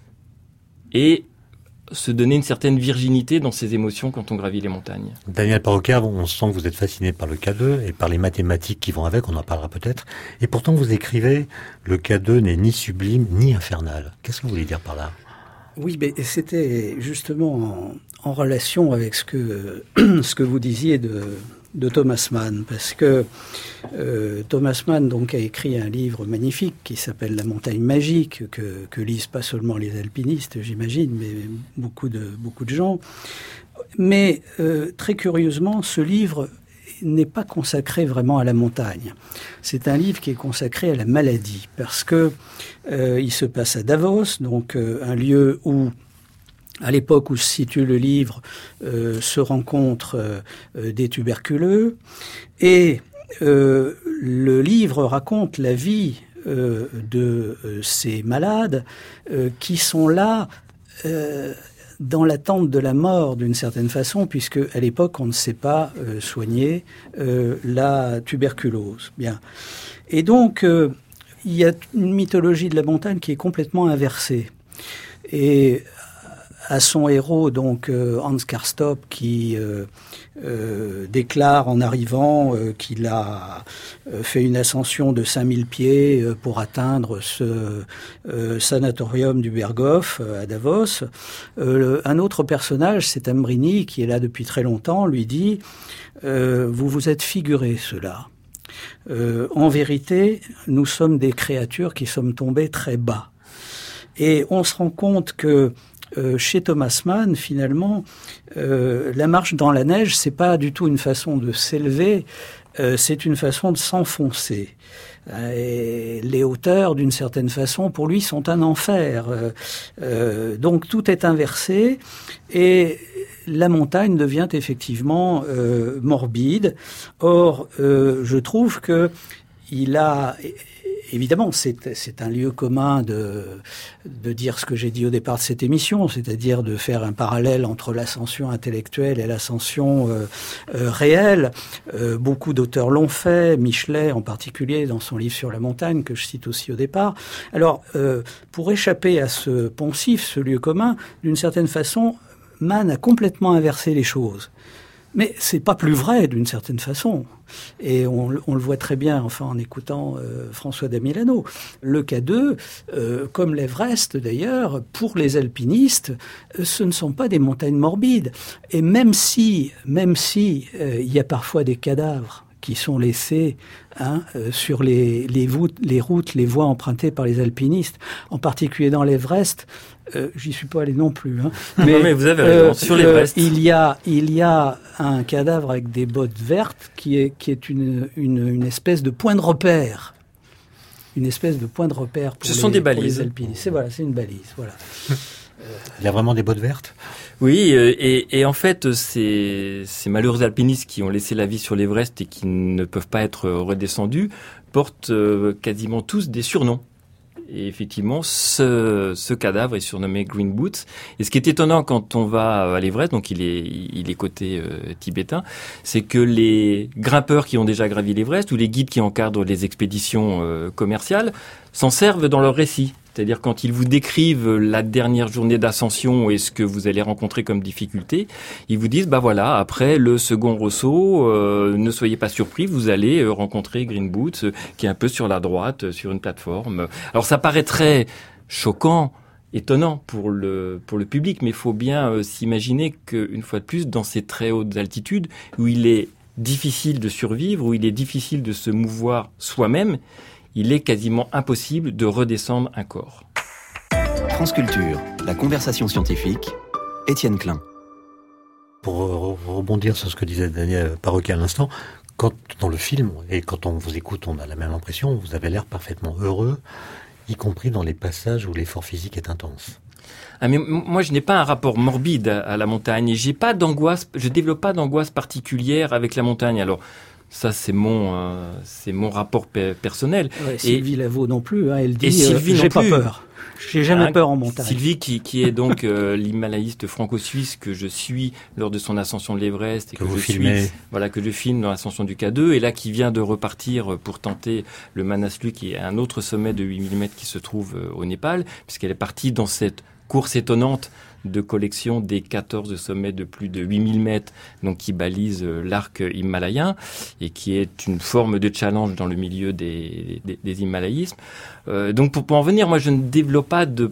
et se donner une certaine virginité dans ses émotions quand on gravit les montagnes. Daniel Parroquet, on sent que vous êtes fasciné par le K deux et par les mathématiques qui vont avec, on en parlera peut-être. Et pourtant, vous écrivez « Le K deux n'est ni sublime, ni infernal ». Qu'est-ce que vous voulez dire par là ? Oui, mais c'était justement en, en relation avec ce que, ce que vous disiez de, de Thomas Mann, parce que euh, Thomas Mann donc, a écrit un livre magnifique qui s'appelle « La montagne magique », que, que lisent pas seulement les alpinistes, j'imagine, mais beaucoup de, beaucoup de gens. Mais euh, très curieusement, ce livre n'est pas consacré vraiment à la montagne. C'est un livre qui est consacré à la maladie, parce que euh, il se passe à Davos, donc euh, un lieu où, à l'époque où se situe le livre, euh, se rencontrent euh, des tuberculeux, et euh, le livre raconte la vie euh, de euh, ces malades euh, qui sont là euh, dans l'attente de la mort d'une certaine façon, puisque à l'époque on ne sait pas euh, soigner euh, la tuberculose. Bien. Et donc euh, il y a une mythologie de la montagne qui est complètement inversée. Et à son héros, donc euh, Hans Karstorp, qui euh, euh, déclare en arrivant euh, qu'il a euh, fait une ascension de cinq mille pieds euh, pour atteindre ce euh, sanatorium du Berghof euh, à Davos. Euh, le, un autre personnage, c'est Ambrini, qui est là depuis très longtemps, lui dit euh, « Vous vous êtes figuré cela. Euh, en vérité, nous sommes des créatures qui sommes tombées très bas. » Et on se rend compte que Euh, chez Thomas Mann, finalement, euh, la marche dans la neige, c'est pas du tout une façon de s'élever, euh, c'est une façon de s'enfoncer. Et les hauteurs, d'une certaine façon, pour lui, sont un enfer. Euh, euh, donc tout est inversé et la montagne devient effectivement euh, morbide. Or, euh, je trouve que il a... Évidemment, c'est, c'est un lieu commun de, de dire ce que j'ai dit au départ de cette émission, c'est-à-dire de faire un parallèle entre l'ascension intellectuelle et l'ascension euh, euh, réelle. Euh, beaucoup d'auteurs l'ont fait, Michelet en particulier dans son livre sur la montagne, que je cite aussi au départ. Alors, euh, pour échapper à ce poncif, ce lieu commun, d'une certaine façon, Mann a complètement inversé les choses. Mais c'est pas plus vrai d'une certaine façon. Et on, on le voit très bien, enfin, en écoutant euh, François Damilano. Le K deux, euh, comme l'Everest d'ailleurs, pour les alpinistes, euh, ce ne sont pas des montagnes morbides. Et même si, même si euh, il y a parfois des cadavres qui sont laissés hein, euh, sur les, les, voûtes, les routes, les voies empruntées par les alpinistes, en particulier dans l'Everest. Euh, j'y suis pas allé non plus. Hein. Mais, non, mais vous avez raison, euh, sur l'Everest. Euh, il y a, il y a un cadavre avec des bottes vertes qui est, qui est une, une, une espèce de point de repère. Une espèce de point de repère pour, Ce les, sont des pour les balises. alpinistes. C'est, voilà, c'est une balise. Voilà. Il y a vraiment des bottes vertes ? Oui, et, et en fait, ces, ces malheureux alpinistes qui ont laissé la vie sur l'Everest et qui ne peuvent pas être redescendus portent euh, quasiment tous des surnoms. Et effectivement, ce, ce cadavre est surnommé Green Boots. Et ce qui est étonnant quand on va à l'Everest, donc il est, il est côté euh, tibétain, c'est que les grimpeurs qui ont déjà gravi l'Everest ou les guides qui encadrent les expéditions euh, commerciales s'en servent dans leur récit. C'est-à-dire quand ils vous décrivent la dernière journée d'ascension et ce que vous allez rencontrer comme difficulté, ils vous disent, bah voilà, après le second ressaut, euh, ne soyez pas surpris, vous allez euh, rencontrer Green Boots, euh, qui est un peu sur la droite, euh, sur une plateforme. Alors ça paraît très choquant, étonnant pour le pour le public, mais il faut bien euh, s'imaginer qu'une fois de plus, dans ces très hautes altitudes, où il est difficile de survivre, où il est difficile de se mouvoir soi-même, il est quasiment impossible de redescendre un corps. France Culture, la conversation scientifique, Étienne Klein. Pour re- rebondir sur ce que disait Daniel Paroquet à l'instant, quand dans le film, et quand on vous écoute, on a la même impression, vous avez l'air parfaitement heureux, y compris dans les passages où l'effort physique est intense. Ah mais m- moi je n'ai pas un rapport morbide à, à la montagne et j'ai pas d'angoisse, je développe pas d'angoisse particulière avec la montagne. Alors ça c'est mon euh, c'est mon rapport pe- personnel. Ouais, et Sylvie Lavaux non plus, hein, elle dit et Sylvie euh, non j'ai pas plus. peur. J'ai jamais Hein, peur en montagne. Sylvie, qui, qui est donc euh, l'himalayiste franco-suisse que je suis lors de son ascension de l'Everest et Que que, vous je filmez. suis, voilà, que je filme dans l'ascension du K deux, et là qui vient de repartir pour tenter le Manaslu, qui est un autre sommet de huit mille mètres qui se trouve euh, au Népal, puisqu'elle est partie dans cette course étonnante de collection des quatorze sommets de plus de huit mille mètres, donc qui balisent euh, l'arc himalayen et qui est une forme de challenge dans le milieu des, des, des himalayismes. Euh, donc pour, pour en venir, moi je ne développe pas de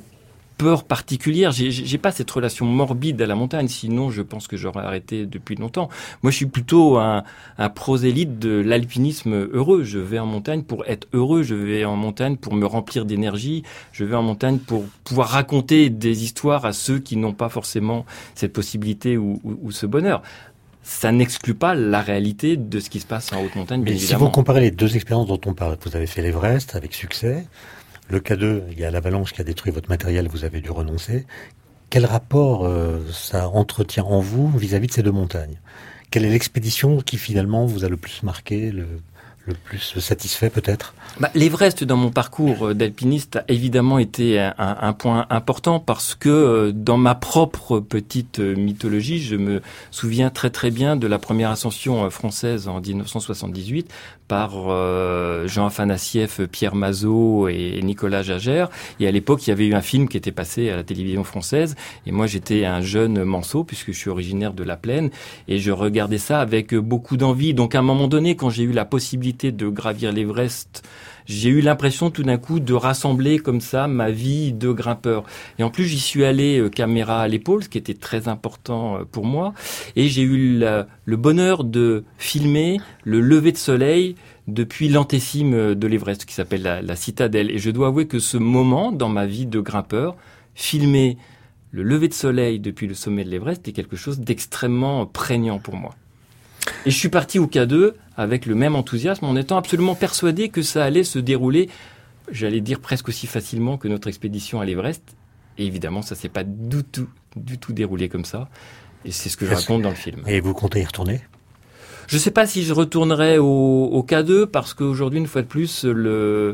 peur particulière. J'ai, j'ai pas cette relation morbide à la montagne. Sinon, je pense que j'aurais arrêté depuis longtemps. Moi, je suis plutôt un, un prosélyte de l'alpinisme heureux. Je vais en montagne pour être heureux. Je vais en montagne pour me remplir d'énergie. Je vais en montagne pour pouvoir raconter des histoires à ceux qui n'ont pas forcément cette possibilité ou, ou, ou ce bonheur. Ça n'exclut pas la réalité de ce qui se passe en haute montagne, bien Mais évidemment. Si vous comparez les deux expériences dont on parle, vous avez fait l'Everest avec succès. Le K deux, il y a l'avalanche qui a détruit votre matériel, vous avez dû renoncer. Quel rapport euh, ça entretient en vous vis-à-vis de ces deux montagnes ? Quelle est l'expédition qui finalement vous a le plus marqué, le, le plus satisfait peut-être ? Bah, L'Everest dans mon parcours d'alpiniste a évidemment été un, un point important parce que dans ma propre petite mythologie, je me souviens très très bien de la première ascension française en dix-neuf cent soixante-dix-huit par euh, Jean Afanassieff, Pierre Mazot et Nicolas Jagère. Et à l'époque, il y avait eu un film qui était passé à la télévision française. Et moi, j'étais un jeune manceau puisque je suis originaire de la Plaine. Et je regardais ça avec beaucoup d'envie. Donc à un moment donné, quand j'ai eu la possibilité de gravir l'Everest, j'ai eu l'impression tout d'un coup de rassembler comme ça ma vie de grimpeur. Et en plus, j'y suis allé euh, caméra à l'épaule, ce qui était très important euh, pour moi. Et j'ai eu la, le bonheur de filmer le lever de soleil depuis l'antécime de l'Everest, qui s'appelle la, la Citadelle. Et je dois avouer que ce moment dans ma vie de grimpeur, filmer le lever de soleil depuis le sommet de l'Everest, est quelque chose d'extrêmement prégnant pour moi. Et je suis parti au K deux avec le même enthousiasme en étant absolument persuadé que ça allait se dérouler, j'allais dire presque aussi facilement que notre expédition à l'Everest. Et évidemment, ça s'est pas du tout, du tout déroulé comme ça. Et c'est ce que je raconte dans le film. Et vous comptez y retourner ? Je sais pas si je retournerai au, au K deux parce qu'aujourd'hui, une fois de plus, le,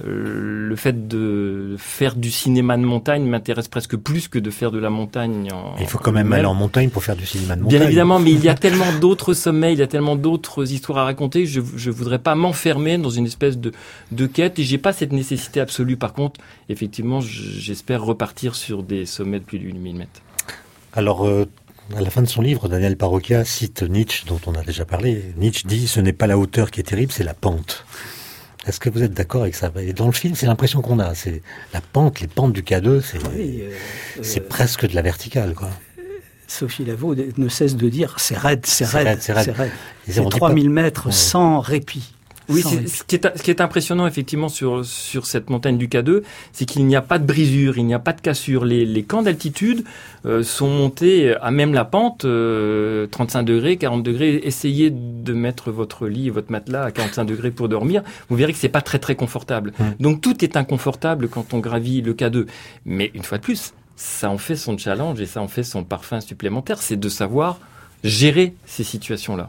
le fait de faire du cinéma de montagne m'intéresse presque plus que de faire de la montagne en... Il faut quand même aller en montagne pour faire du cinéma de montagne. Bien évidemment, mais il y a tellement d'autres sommets, il y a tellement d'autres histoires à raconter, je, je voudrais pas m'enfermer dans une espèce de, de quête et j'ai pas cette nécessité absolue. Par contre, effectivement, j'espère repartir sur des sommets de plus de huit mille mètres. Alors, euh, à la fin de son livre, Daniel Parroquia cite Nietzsche, dont on a déjà parlé. Nietzsche dit « Ce n'est pas la hauteur qui est terrible, c'est la pente ». Est-ce que vous êtes d'accord avec ça ? Et dans le film, c'est l'impression qu'on a. C'est la pente, les pentes du K deux, c'est, oui, euh, c'est euh, presque de la verticale, quoi. Sophie Lavaux ne cesse de dire « c'est raide, c'est, C'est raide, raide, c'est raide. c'est raide ». Et C'est on dit trois mille pas- mètres Ouais. sans répit. Oui, Sans c'est, répit. ce, qui est, ce qui est impressionnant effectivement sur, sur cette montagne du K deux, c'est qu'il n'y a pas de brisure, il n'y a pas de cassure. Les, les camps d'altitude euh, sont montés à même la pente, euh, trente-cinq degrés, quarante degrés. Essayez de mettre votre lit et votre matelas à quarante-cinq degrés pour dormir. Vous verrez que c'est pas très très confortable. Mmh. Donc tout est inconfortable quand on gravit le K deux. Mais une fois de plus, ça en fait son challenge et ça en fait son parfum supplémentaire, c'est de savoir gérer ces situations-là.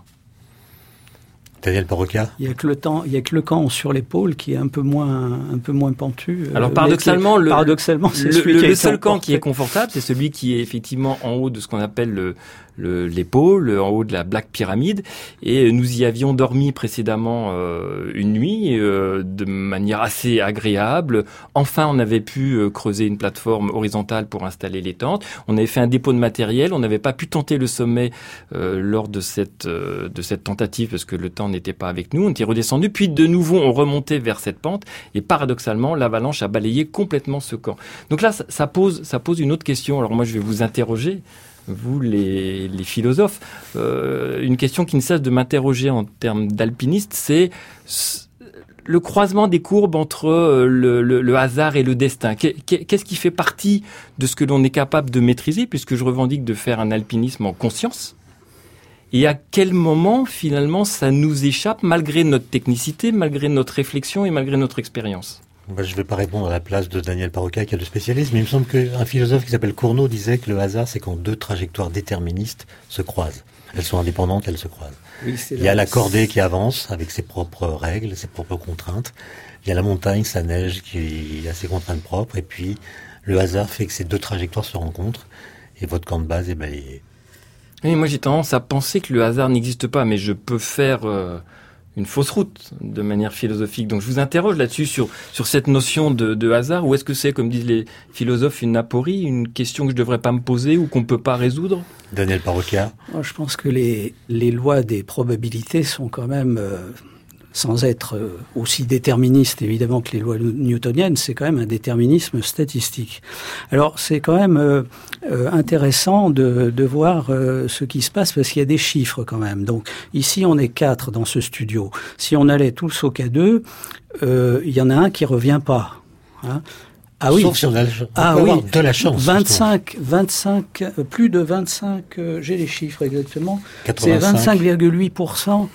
Daniel Parroquia. Il y a que le temps, il y a que le camp sur l'épaule qui est un peu moins, un peu moins pentu. Alors euh, paradoxalement, mais qui- le, paradoxalement, c'est le, celui le- qui a le été seul camp emporté. qui est confortable, c'est celui qui est effectivement en haut de ce qu'on appelle le, le, l'épaule, en haut de la Black Pyramid. Et nous y avions dormi précédemment euh, une nuit euh, de manière assez agréable. Enfin, on avait pu euh, creuser une plateforme horizontale pour installer les tentes. On avait fait un dépôt de matériel. On n'avait pas pu tenter le sommet euh, lors de cette euh, de cette tentative parce que le temps n'était pas avec nous. On était redescendu, puis de nouveau on remontait vers cette pente. Et paradoxalement, l'avalanche a balayé complètement ce camp. Donc là, ça, ça pose ça pose une autre question. Alors moi, je vais vous interroger. Vous, les, les philosophes, euh, une question qui ne cesse de m'interroger en termes d'alpiniste, c'est le croisement des courbes entre le, le, le hasard et le destin. Qu'est-ce qui fait partie de ce que l'on est capable de maîtriser, puisque je revendique de faire un alpinisme en conscience ? Et à quel moment, finalement, ça nous échappe, malgré notre technicité, malgré notre réflexion et malgré notre expérience ? Bah, je ne vais pas répondre à la place de Daniel Parroquia qui est le spécialiste, mais il me semble qu'un philosophe qui s'appelle Cournot disait que le hasard, c'est quand deux trajectoires déterministes se croisent. Elles sont indépendantes, elles se croisent. Oui, c'est Il y a la- la cordée qui avance avec ses propres règles, ses propres contraintes. Il y a la montagne, sa neige qui a ses contraintes propres. Et puis, le hasard fait que ces deux trajectoires se rencontrent et votre camp de base est balayé. Oui, moi j'ai tendance à penser que le hasard n'existe pas, mais je peux faire euh, une fausse route de manière philosophique. Donc je vous interroge là-dessus sur sur cette notion de, de hasard, ou est-ce que c'est, comme disent les philosophes, une aporie, une question que je devrais pas me poser ou qu'on peut pas résoudre ? Daniel Parroquia. Moi, je pense que les, les lois des probabilités sont quand même, euh, sans être aussi déterministe évidemment que les lois newtoniennes, c'est quand même un déterminisme statistique. Alors c'est quand même euh, euh, intéressant de, de voir euh, ce qui se passe parce qu'il y a des chiffres quand même. Donc ici on est quatre dans ce studio. Si on allait tous au K deux, euh, il y en a un qui revient pas. Hein. Ah oui, sauf si on a, on ah oui, de la chance. vingt-cinq, vingt-cinq, plus de vingt-cinq, euh, j'ai les chiffres exactement. quatre-vingt-cinq C'est vingt-cinq virgule huit pour cent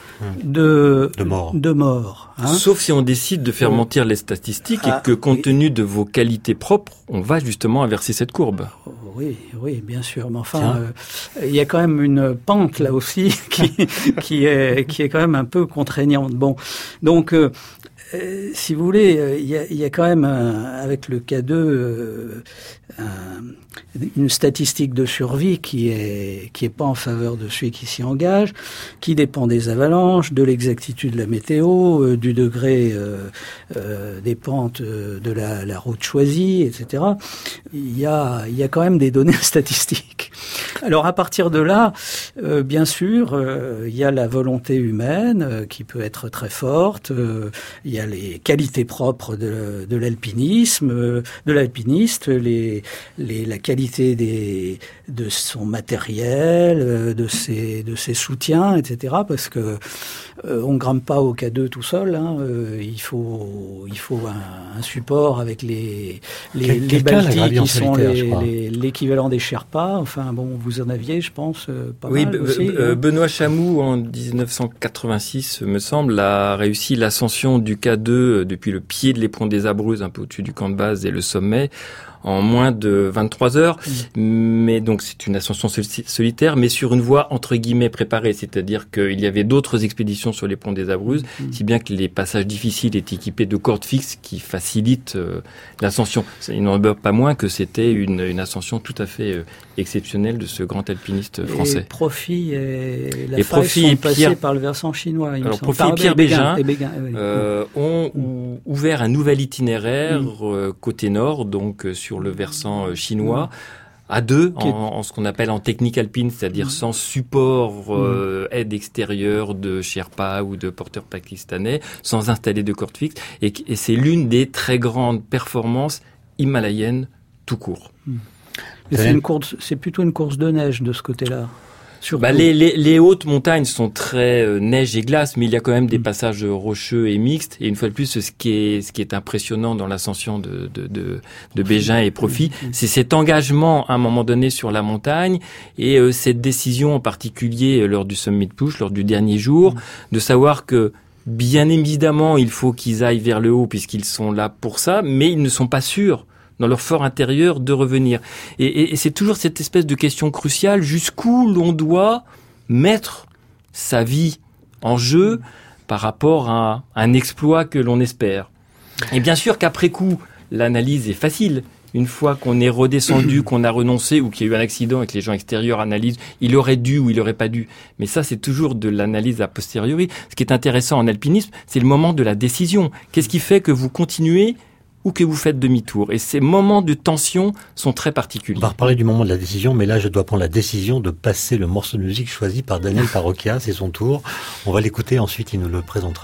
de de morts. De morts hein. Sauf si on décide de faire mentir les statistiques ah, et que, compte oui. tenu de vos qualités propres, on va justement inverser cette courbe. Oui, oui, bien sûr. Mais enfin, euh, il y a quand même une pente là aussi qui qui est qui est quand même un peu contraignante. Bon, donc. Euh, Euh, si vous voulez, il euh, y, a, y a quand même, un, avec le K deux, euh, un, une statistique de survie qui est qui est pas en faveur de celui qui s'y engage, qui dépend des avalanches, de l'exactitude de la météo, euh, du degré euh, euh, des pentes euh, de la, la route choisie, et cetera. Il y a il y a quand même des données statistiques. Alors à partir de là, euh, bien sûr, euh, il y a la volonté humaine euh, qui peut être très forte. Euh, il y a les qualités propres de, de l'alpinisme, euh, de l'alpiniste, les, les, la qualité des, de son matériel, euh, de ses, de ses soutiens, et cetera. Parce que euh, on grimpe pas au K deux tout seul. Hein, euh, il faut, il faut un, un support avec les les, Quel, les baltis qui sont les, les, l'équivalent des Sherpas. Enfin bon, vous en aviez, je pense, euh, pas oui, mal be- aussi. euh, hein. Benoît Chamou, en dix-neuf cent quatre-vingt-six, me semble, a réussi l'ascension du K deux depuis le pied de l'éperon des Abruzzes, un peu au-dessus du camp de base, et le sommet, en moins de vingt-trois heures. Mmh. Mais donc c'est une ascension sol- solitaire, mais sur une voie entre guillemets préparée, c'est-à-dire qu'il y avait d'autres expéditions sur les ponts des Abruzzes, mmh. si bien que les passages difficiles étaient équipés de cordes fixes qui facilitent euh, l'ascension. Il n'en demeure pas moins que c'était une, une ascension tout à fait euh, exceptionnelle de ce grand alpiniste français. Et Profit et la et Faille Profit sont et passés Pierre... par le versant chinois. Il Alors me semble. Profit Enfin, et Pierre Bégin, et Bégin oui. euh, ont mmh. ouvert un nouvel itinéraire mmh. euh, côté nord, donc euh, sur le versant euh, chinois, mmh. à deux, en, en ce qu'on appelle en technique alpine, c'est-à-dire mmh. sans support, euh, mmh. aide extérieure de Sherpa ou de porteurs pakistanais, sans installer de corde fixe, et, et c'est l'une des très grandes performances himalayennes tout court. Mmh. C'est, une course, c'est plutôt une course de neige de ce côté-là. Bah, les, les, les hautes montagnes sont très euh, neige et glace, mais il y a quand même des mmh. passages rocheux et mixtes. Et une fois de plus, ce qui est, ce qui est impressionnant dans l'ascension de, de, de, de Bégin et Profit, mmh. c'est cet engagement à un moment donné sur la montagne et euh, cette décision en particulier euh, lors du Summit Push, lors du dernier jour, mmh. de savoir que bien évidemment, il faut qu'ils aillent vers le haut puisqu'ils sont là pour ça, mais ils ne sont pas sûrs dans leur fort intérieur, de revenir. Et, et, et c'est toujours cette espèce de question cruciale, jusqu'où l'on doit mettre sa vie en jeu par rapport à un exploit que l'on espère. Et bien sûr qu'après coup, l'analyse est facile. Une fois qu'on est redescendu, qu'on a renoncé ou qu'il y a eu un accident et que les gens extérieurs analysent, il aurait dû ou il aurait pas dû. Mais ça, c'est toujours de l'analyse a posteriori. Ce qui est intéressant en alpinisme, c'est le moment de la décision. Qu'est-ce qui fait que vous continuez ou que vous faites demi-tour. Et ces moments de tension sont très particuliers. On va reparler du moment de la décision, mais là, je dois prendre la décision de passer le morceau de musique choisi par Daniel Parroquia. C'est son tour. On va l'écouter, ensuite il nous le présentera.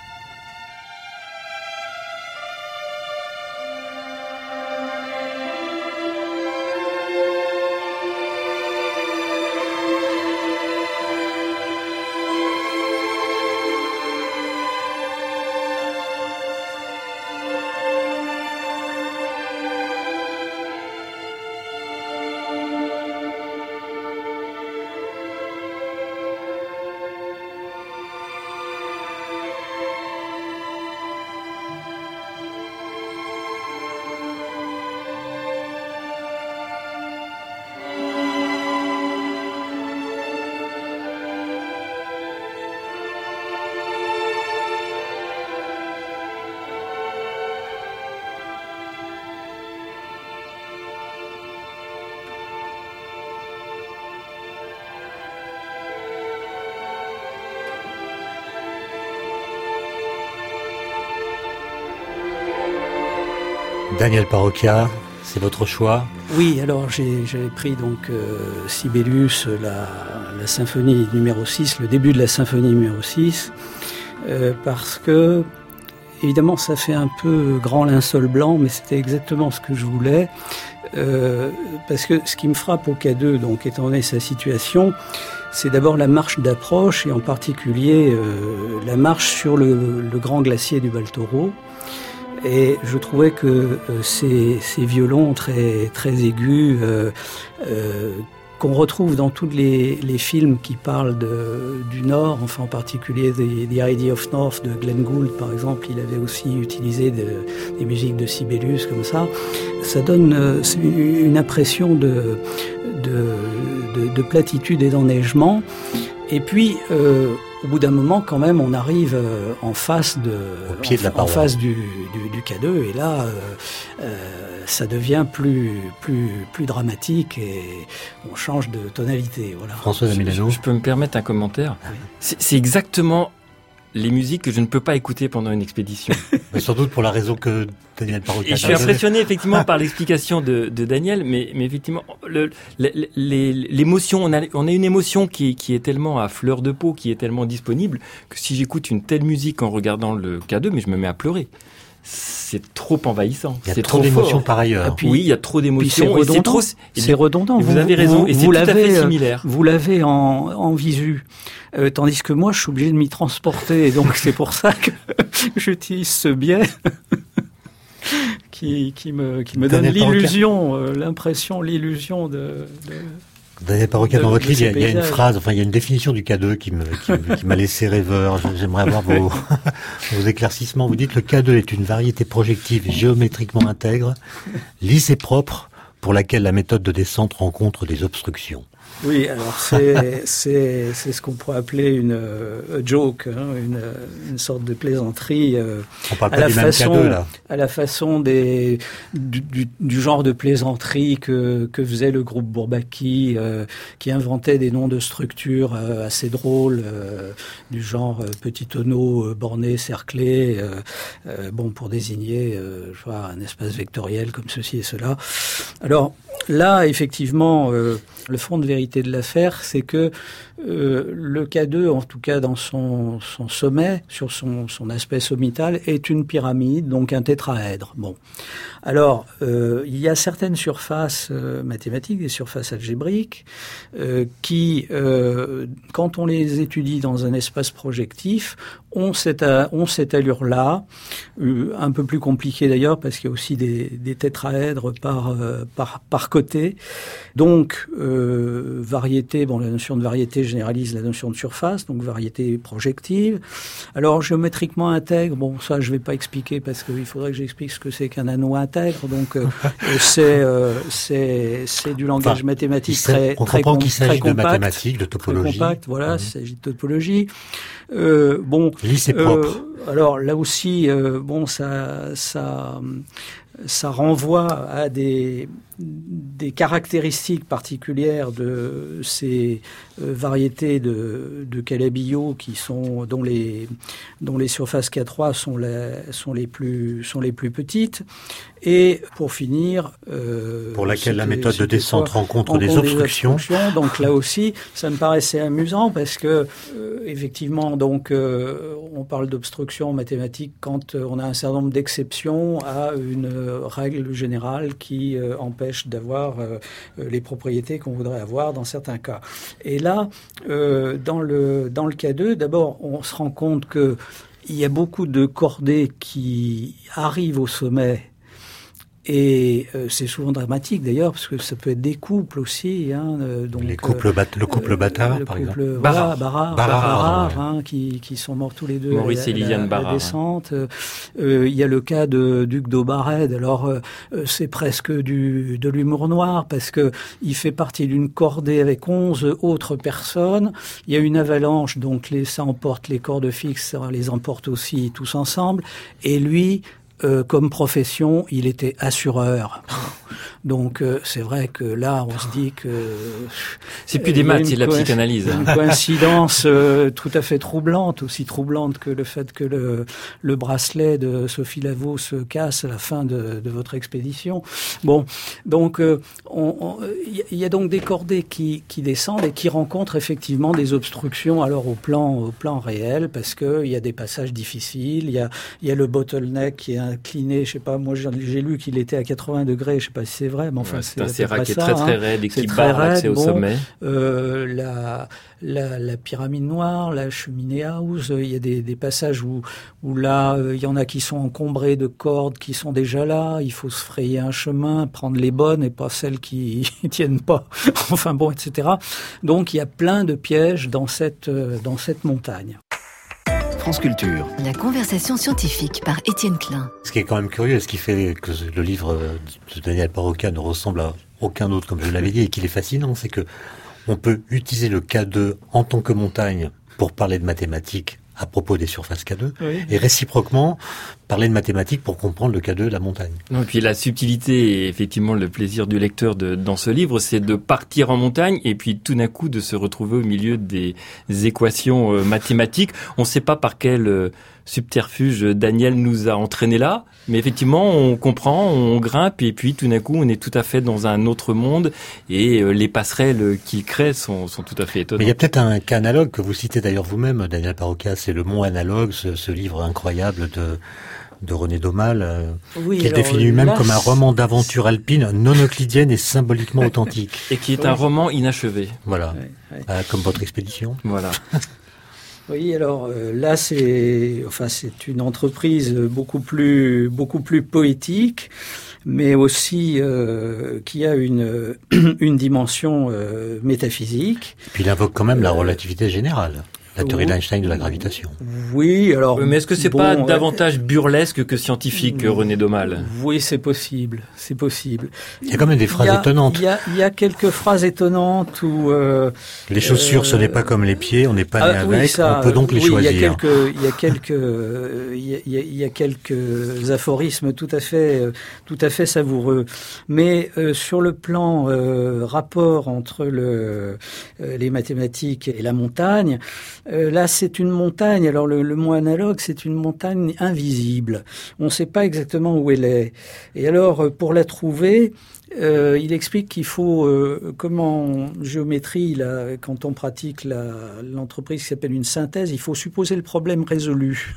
Daniel Parroquia, c'est votre choix? Oui, alors j'ai, j'avais pris donc euh, Sibelius, la, la symphonie numéro six, le début de la symphonie numéro six. euh, parce que, évidemment, ça fait un peu grand linceul blanc, mais c'était exactement ce que je voulais. Euh, parce que ce qui me frappe au K deux, donc étant donné sa situation, c'est d'abord la marche d'approche, et en particulier euh, la marche sur le, le grand glacier du Baltoro. Et je trouvais que euh, ces, ces violons très, très aigus, euh, euh, qu'on retrouve dans tous les, les films qui parlent de, du Nord, enfin en particulier The, The Idea of North de Glenn Gould par exemple, il avait aussi utilisé de, des musiques de Sibelius comme ça. Ça donne euh, une impression de, de, de, de platitude et d'enneigement. Et puis, euh, au bout d'un moment, quand même, on arrive euh, en face de, au pied de la en, en face du, du, du K deux, et là, euh, euh, ça devient plus, plus, plus dramatique et on change de tonalité. Voilà. François Milano. Je, je peux me permettre un commentaire. Oui. C'est, c'est exactement les musiques que je ne peux pas écouter pendant une expédition. Mais sans doute pour la raison que Daniel Parodi a Et je suis impressionné effectivement par l'explication de, de Daniel, mais, mais effectivement, le, le, les, l'émotion, on a, on a une émotion qui, qui est tellement à fleur de peau, qui est tellement disponible, que si j'écoute une telle musique en regardant le K deux, mais je me mets à pleurer. C'est trop envahissant. Il y a c'est trop, trop d'émotions fort. par ailleurs. Puis, oui, il y a trop d'émotions. C'est redondant. Et c'est, trop, et c'est redondant. Vous, vous avez raison. Vous, et c'est vous tout à fait l'avez, similaire. Vous l'avez en, en visu. Euh, tandis que moi, je suis obligé de m'y transporter. Et donc, c'est pour ça que j'utilise ce biais qui, qui me, qui me donne Daniel l'illusion, euh, l'impression, l'illusion de... de Daniel Parodi, dans votre livre, il y, a, il y a une paysages. phrase, enfin, il y a une définition du K deux qui, me, qui, me, qui m'a laissé rêveur. J'aimerais avoir vos, vos éclaircissements. Vous dites le K deux est une variété projective géométriquement intègre, lisse et propre, pour laquelle la méthode de descente rencontre des obstructions. Oui, alors c'est c'est c'est ce qu'on pourrait appeler une uh, joke, hein, une une sorte de plaisanterie. Euh, On parle à pas la du même façon, K deux là. À la façon des du, du, du genre de plaisanterie que que faisait le groupe Bourbaki, euh, qui inventait des noms de structures euh, assez drôles, euh, du genre euh, petit tonneau euh, borné cerclé, euh, euh, bon pour désigner euh, je vois, un espace vectoriel comme ceci et cela. Alors là, effectivement, euh, le fond de vérité de l'affaire, c'est que euh, le K deux, en tout cas dans son, son sommet, sur son, son aspect sommital, est une pyramide, donc un tétraèdre. Bon, alors euh, il y a certaines surfaces euh, mathématiques, des surfaces algébriques, euh, qui, euh, quand on les étudie dans un espace projectif, ont cette, ont cette allure-là, euh, un peu plus compliquée d'ailleurs, parce qu'il y a aussi des, des tétraèdres par, euh, par, par côté. Donc, euh, variété, bon, la notion de variété généralise la notion de surface, donc variété projective. Alors, géométriquement intègre, bon, ça, je vais pas expliquer parce qu'il faudrait que j'explique ce que c'est qu'un anneau intègre. Donc, euh, c'est, euh, c'est, c'est du langage Enfin, mathématique très, très, on très, comprend com- qu'il s'agit très de compact, mathématiques, de topologie. Très compact, voilà, Mmh. il s'agit de topologie. Euh, bon, lisse et propre. Euh, alors là aussi, euh, bon, ça, ça, ça renvoie à des, des caractéristiques particulières de ces euh, variétés de, de Calabi-Yau qui sont dont les dont les surfaces K trois sont les sont les plus sont les plus petites. Et pour finir, euh, pour laquelle la c'était- méthode de c'était descente quoi rencontre des rencontre obstructions. obstructions. Donc là aussi, ça me paraissait amusant parce que euh, effectivement, donc euh, on parle d'obstruction en mathématiques quand euh, on a un certain nombre d'exceptions à une euh, règle générale qui euh, empêche d'avoir euh, les propriétés qu'on voudrait avoir dans certains cas. Et là, euh, dans le dans le K deux, d'abord, on se rend compte que il y a beaucoup de cordées qui arrivent au sommet. Et euh, c'est souvent dramatique d'ailleurs, parce que ça peut être des couples aussi. Hein, euh, donc, Les couples bat- le couple euh, Bâtard, le par couple, exemple. Voilà, Barrard. Barrard, Barrard, Barrard, pardon, hein, qui, qui sont morts tous les deux Maurice à la, et Liliane la- la Barrard, descente. Euh, il y a le cas de Duc d'Aubared. Alors, euh, c'est presque du, de l'humour noir, parce que il fait partie d'une cordée avec onze autres personnes. Il y a une avalanche, donc les, ça emporte les cordes fixes, ça les emporte aussi tous ensemble. Et lui euh, comme profession, il était assureur. Donc euh, c'est vrai que là, on se dit que c'est plus des maths, c'est de la psychanalyse. Une coïncidence euh, tout à fait troublante, aussi troublante que le fait que le, le bracelet de Sophie Lavaux se casse à la fin de, de votre expédition. Bon, donc il euh, y, y a donc des cordées qui, qui descendent et qui rencontrent effectivement des obstructions alors au plan au plan réel, parce que il y a des passages difficiles, il y a il y a le bottleneck qui est incliné, je sais pas, moi j'ai, j'ai lu qu'il était à quatre-vingts degrés, je sais pas si c'est vrai, mais enfin ouais, c'est, c'est un sérac qui est ça, très très hein. raide et c'est qui barre l'accès au bon, sommet. Euh, la, la la pyramide noire, la cheminée house, il y a des des passages où où là il y en a qui sont encombrés de cordes qui sont déjà là, il faut se frayer un chemin, prendre les bonnes et pas celles qui tiennent pas. Enfin bon, et cetera. Donc il y a plein de pièges dans cette dans cette montagne. France Culture. La conversation scientifique par Étienne Klein. Ce qui est quand même curieux, ce qui fait que le livre de Daniel Parroca ne ressemble à aucun autre, comme je l'avais dit, et qu'il est fascinant, c'est que on peut utiliser le K deux en tant que montagne pour parler de mathématiques à propos des surfaces K deux, oui. Et réciproquement, parler de mathématiques pour comprendre le K deux, la montagne. Non, et puis la subtilité et effectivement le plaisir du lecteur de, dans ce livre, c'est de partir en montagne et puis tout d'un coup de se retrouver au milieu des équations euh, mathématiques. On ne sait pas par quel euh, subterfuge Daniel nous a entraînés là, mais effectivement on comprend, on grimpe et puis tout d'un coup on est tout à fait dans un autre monde et euh, les passerelles qu'il crée sont, sont tout à fait étonnantes. Mais il y a peut-être un cas analogue que vous citez d'ailleurs vous-même, Daniel Parroca, c'est Le Mont Analogue, ce, ce livre incroyable de de René Daumal, euh, oui, qu'il définit lui-même là, comme un roman d'aventure alpine non euclidienne et symboliquement authentique. Et qui est oui. un roman inachevé. Voilà, oui, oui. Euh, comme votre expédition. Voilà. Oui, alors euh, là, c'est, enfin, c'est une entreprise beaucoup plus, beaucoup plus poétique, mais aussi euh, qui a une une dimension euh, métaphysique. Et puis il invoque quand même euh, la relativité générale. La théorie oui. d'Einstein de la gravitation. Oui, alors... Mais est-ce que c'est bon, pas davantage burlesque que scientifique, euh, René Daumal ? Oui, c'est possible, c'est possible. Il y a quand même des phrases il a, étonnantes. Il y a, il y a quelques phrases étonnantes où... Euh, les chaussures, euh, ce n'est pas comme les pieds, on n'est pas né ah, avec, oui, ça, on peut donc les oui, choisir. Il y a quelques, il y a quelques, il y a, il y a quelques aphorismes tout à fait, tout à fait savoureux. Mais euh, sur le plan euh, rapport entre le, euh, les mathématiques et la montagne, Euh, là, c'est une montagne. Alors, le, le mot analogue, c'est une montagne invisible. On ne sait pas exactement où elle est. Et alors, pour la trouver, euh, il explique qu'il faut, euh, comme en géométrie, là, quand on pratique la, l'entreprise qui s'appelle une synthèse, il faut supposer le problème résolu.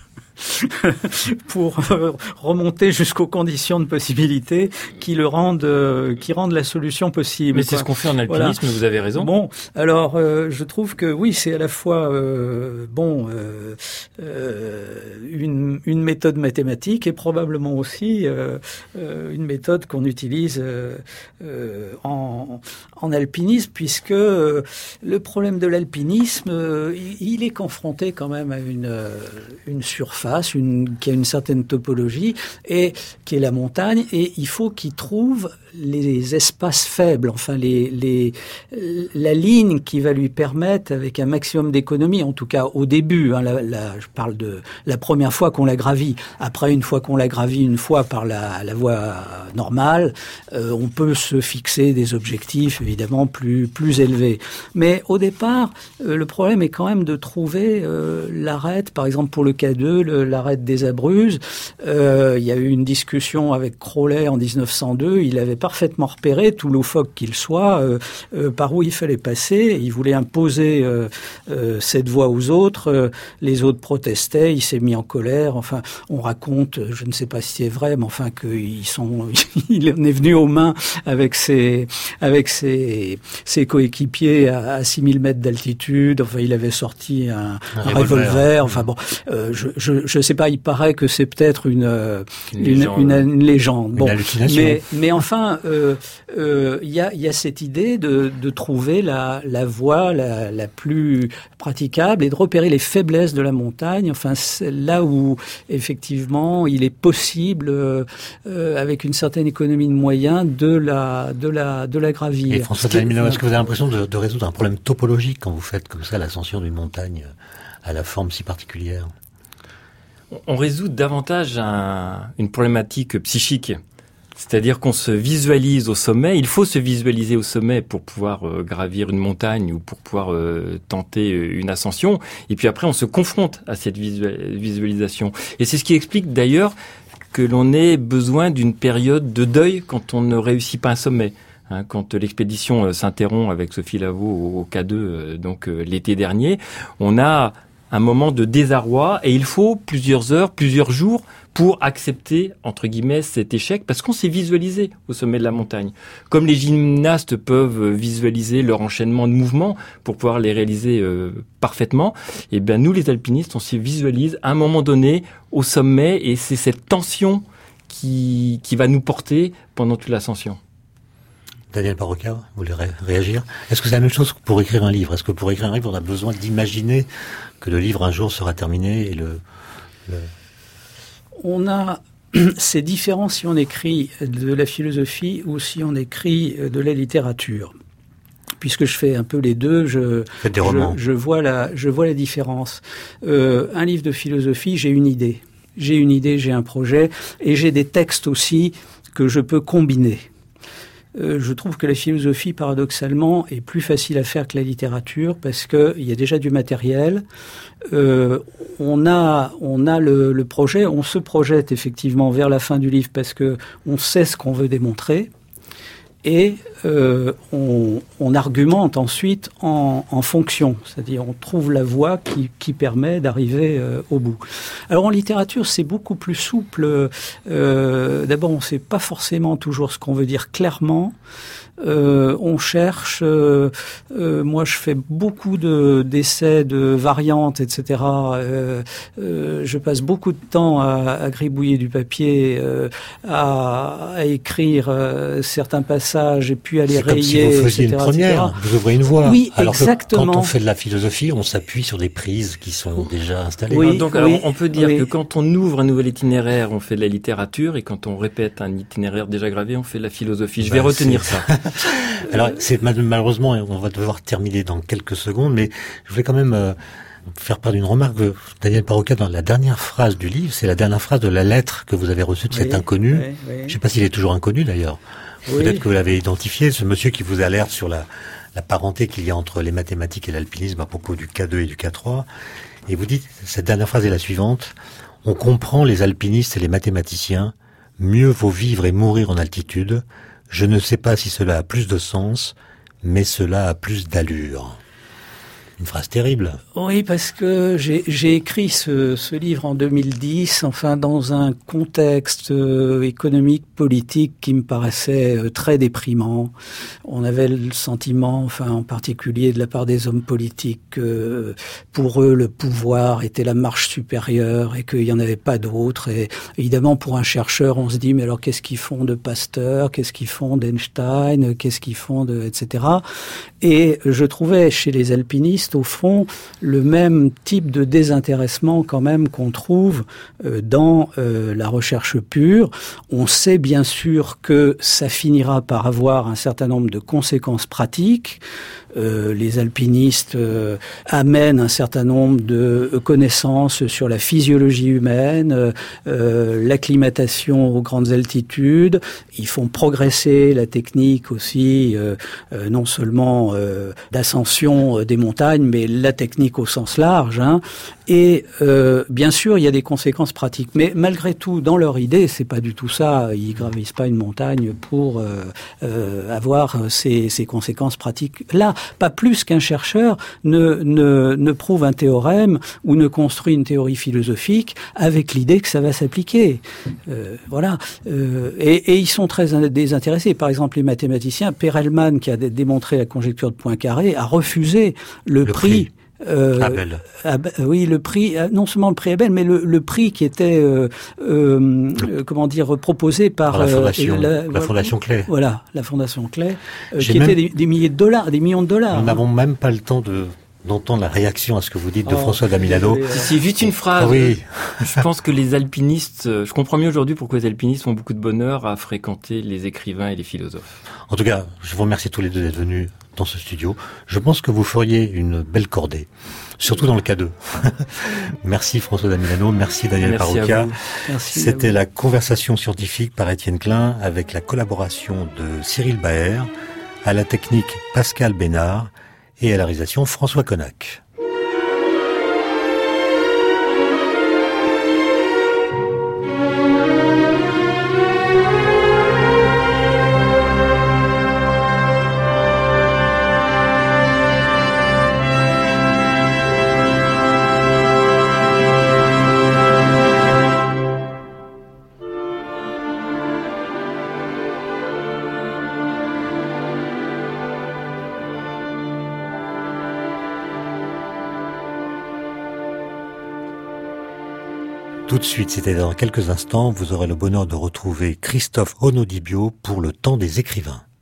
pour euh, remonter jusqu'aux conditions de possibilité qui le rendent, euh, qui rendent la solution possible. Mais c'est quoi. ce qu'on fait en alpinisme, voilà. Vous avez raison. Bon, alors euh, je trouve que oui, c'est à la fois euh, bon euh, euh, une, une méthode mathématique et probablement aussi euh, euh, une méthode qu'on utilise euh, euh, en, en alpinisme, puisque euh, le problème de l'alpinisme, euh, il est confronté quand même à une, euh, une surface. Une, qui a une certaine topologie et qui est la montagne, et il faut qu'il trouve les espaces faibles, enfin les, les, la ligne qui va lui permettre, avec un maximum d'économie, en tout cas au début, hein, la, la, je parle de la première fois qu'on la gravit. Après, une fois qu'on l'a gravi une fois par la, la voie normale, euh, on peut se fixer des objectifs évidemment plus, plus élevés. Mais au départ, euh, le problème est quand même de trouver euh, l'arête, par exemple pour le K deux, le, l'arête des Abruzzes. Euh, il y a eu une discussion avec Crowley en dix-neuf cent deux, il avait parfaitement repéré, tout loufoque qu'il soit, euh, euh, par où il fallait passer. Il voulait imposer euh, euh, cette voie aux autres. Euh, les autres protestaient. Il s'est mis en colère. Enfin, on raconte, je ne sais pas si c'est vrai, mais enfin qu'ils sont, il en est venu aux mains avec ses, avec ses, ses coéquipiers à, à six mille mètres d'altitude. Enfin, il avait sorti un, un, un revolver. revolver. Enfin bon, euh, je, je, je sais pas. Il paraît que c'est peut-être une, une, une, légende. Une, une légende. Bon, une hallucination. Mais, mais enfin. Il euh, euh, y, a, y a cette idée de, de trouver la, la voie la, la plus praticable et de repérer les faiblesses de la montagne. Enfin, c'est là où effectivement il est possible, euh, avec une certaine économie de moyens, de la, de la, de la gravir. Et François Delmino, est-ce que vous avez l'impression de, de résoudre un problème topologique quand vous faites comme ça l'ascension d'une montagne à la forme si particulière ? on résout davantage un, une problématique psychique. C'est-à-dire qu'on se visualise au sommet. Il faut se visualiser au sommet pour pouvoir euh, gravir une montagne ou pour pouvoir euh, tenter une ascension. Et puis après, on se confronte à cette visual- visualisation. Et c'est ce qui explique d'ailleurs que l'on ait besoin d'une période de deuil quand on ne réussit pas un sommet. Hein, quand l'expédition euh, s'interrompt avec Sophie Lavaux au, au K deux, euh, donc euh, l'été dernier, on a un moment de désarroi et il faut plusieurs heures, plusieurs jours pour accepter, entre guillemets, cet échec, parce qu'on s'est visualisé au sommet de la montagne. Comme les gymnastes peuvent visualiser leur enchaînement de mouvements pour pouvoir les réaliser euh, parfaitement, et bien nous, les alpinistes, on se visualise à un moment donné au sommet, et c'est cette tension qui, qui va nous porter pendant toute l'ascension. Daniel Parocca, vous voulez ré- réagir? Est-ce que c'est la même chose que pour écrire un livre? Est-ce que pour écrire un livre, on a besoin d'imaginer que le livre un jour sera terminé et le... le... On a, c'est différent si on écrit de la philosophie ou si on écrit de la littérature. Puisque je fais un peu les deux, je, Faites des romans. je, je vois la, je vois la différence. Euh, un livre de philosophie, j'ai une idée. J'ai une idée, j'ai un projet, et j'ai des textes aussi que je peux combiner. Euh, je trouve que la philosophie, paradoxalement, est plus facile à faire que la littérature parce que il y a déjà du matériel. Euh, on a, on a le, le projet, on se projette effectivement vers la fin du livre parce que on sait ce qu'on veut démontrer. Et euh, on, on argumente ensuite en, en fonction, c'est-à-dire on trouve la voie qui, qui permet d'arriver euh, au bout. Alors en littérature, c'est beaucoup plus souple. Euh, d'abord, on ne sait pas forcément toujours ce qu'on veut dire clairement. Euh, on cherche. Euh, euh, moi, je fais beaucoup de d'essais, de variantes, et cetera. Euh, euh, je passe beaucoup de temps à, à gribouiller du papier, euh, à, à écrire euh, certains passages et puis à les c'est rayer, comme si vous faisiez et cetera, une première, et cetera. vous ouvrez une voie. Oui, alors exactement. Que quand on fait de la philosophie, on s'appuie sur des prises qui sont déjà installées. Oui. Donc alors, on peut dire oui. que quand on ouvre un nouvel itinéraire, on fait de la littérature, et quand on répète un itinéraire déjà gravé, on fait de la philosophie. Je Bah, vais retenir c'est... ça. Alors, c'est malheureusement, on va devoir terminer dans quelques secondes, mais je voulais quand même euh, faire part d'une remarque que Daniel Parocca, dans la dernière phrase du livre, c'est la dernière phrase de la lettre que vous avez reçue de Oui, cet inconnu. oui, oui. Je ne sais pas s'il est toujours inconnu d'ailleurs. Oui. Peut-être que vous l'avez identifié, ce monsieur qui vous alerte sur la, la parenté qu'il y a entre les mathématiques et l'alpinisme à propos du K deux et du K trois. Et vous dites, cette dernière phrase est la suivante: on comprend les alpinistes et les mathématiciens, mieux vaut vivre et mourir en altitude. Je ne sais pas si cela a plus de sens, mais cela a plus d'allure. Une phrase terrible. Oui, parce que j'ai, j'ai écrit ce, ce livre en deux mille dix, enfin dans un contexte euh, économique, politique qui me paraissait euh, très déprimant. On avait le sentiment, enfin en particulier de la part des hommes politiques, que euh, pour eux le pouvoir était la marche supérieure et qu'il n'y en avait pas d'autre. Et évidemment, pour un chercheur, on se dit mais alors qu'est-ce qu'ils font de Pasteur, qu'est-ce qu'ils font d'Einstein, qu'est-ce qu'ils font de, et cetera. Et je trouvais chez les alpinistes au fond le même type de désintéressement quand même qu'on trouve euh, dans euh, la recherche pure. On sait bien sûr que ça finira par avoir un certain nombre de conséquences pratiques. Euh, les alpinistes euh, amènent un certain nombre de connaissances sur la physiologie humaine, euh, l'acclimatation aux grandes altitudes. Ils font progresser la technique aussi, euh, euh, non seulement euh, d'ascension euh, des montagnes, mais la technique au sens large. Hein. Et euh, bien sûr, il y a des conséquences pratiques. Mais malgré tout, dans leur idée, c'est pas du tout ça. Ils gravissent pas une montagne pour euh, euh, avoir ces, ces conséquences pratiques là. Pas plus qu'un chercheur ne, ne, ne prouve un théorème ou ne construit une théorie philosophique avec l'idée que ça va s'appliquer. Euh, voilà. Euh, et, et ils sont très désintéressés. Par exemple, les mathématiciens, Perelman, qui a démontré la conjecture de Poincaré, a refusé le, le prix. prix. Euh, Abel. Ab- oui, le prix, non seulement le prix Abel, mais le, le prix qui était, euh, euh, le, comment dire, proposé par, par la fondation, euh, la, la fondation Clay. Voilà, la fondation Clay, euh, qui même, était des, des milliers de dollars, des millions de dollars. Nous hein. n'avons même pas le temps de d'entendre la réaction à ce que vous dites de Oh, François Damilano. désolé. Si, si, juste une phrase. Ah oui, Je pense que les alpinistes, euh, je comprends mieux aujourd'hui pourquoi les alpinistes ont beaucoup de bonheur à fréquenter les écrivains et les philosophes. en tout cas, je vous remercie tous les deux d'être venus dans ce studio. Je pense que vous feriez une belle cordée, surtout dans le cas deux. Merci François Damilano, merci Daniel Merci à Parroquia. vous. Merci. C'était la conversation scientifique par Étienne Klein avec la collaboration de Cyril Baer, à la technique Pascal Bénard et à la réalisation François Connac. Tout de suite, c'était dans quelques instants, vous aurez le bonheur de retrouver Christophe Onodibio pour le temps des écrivains.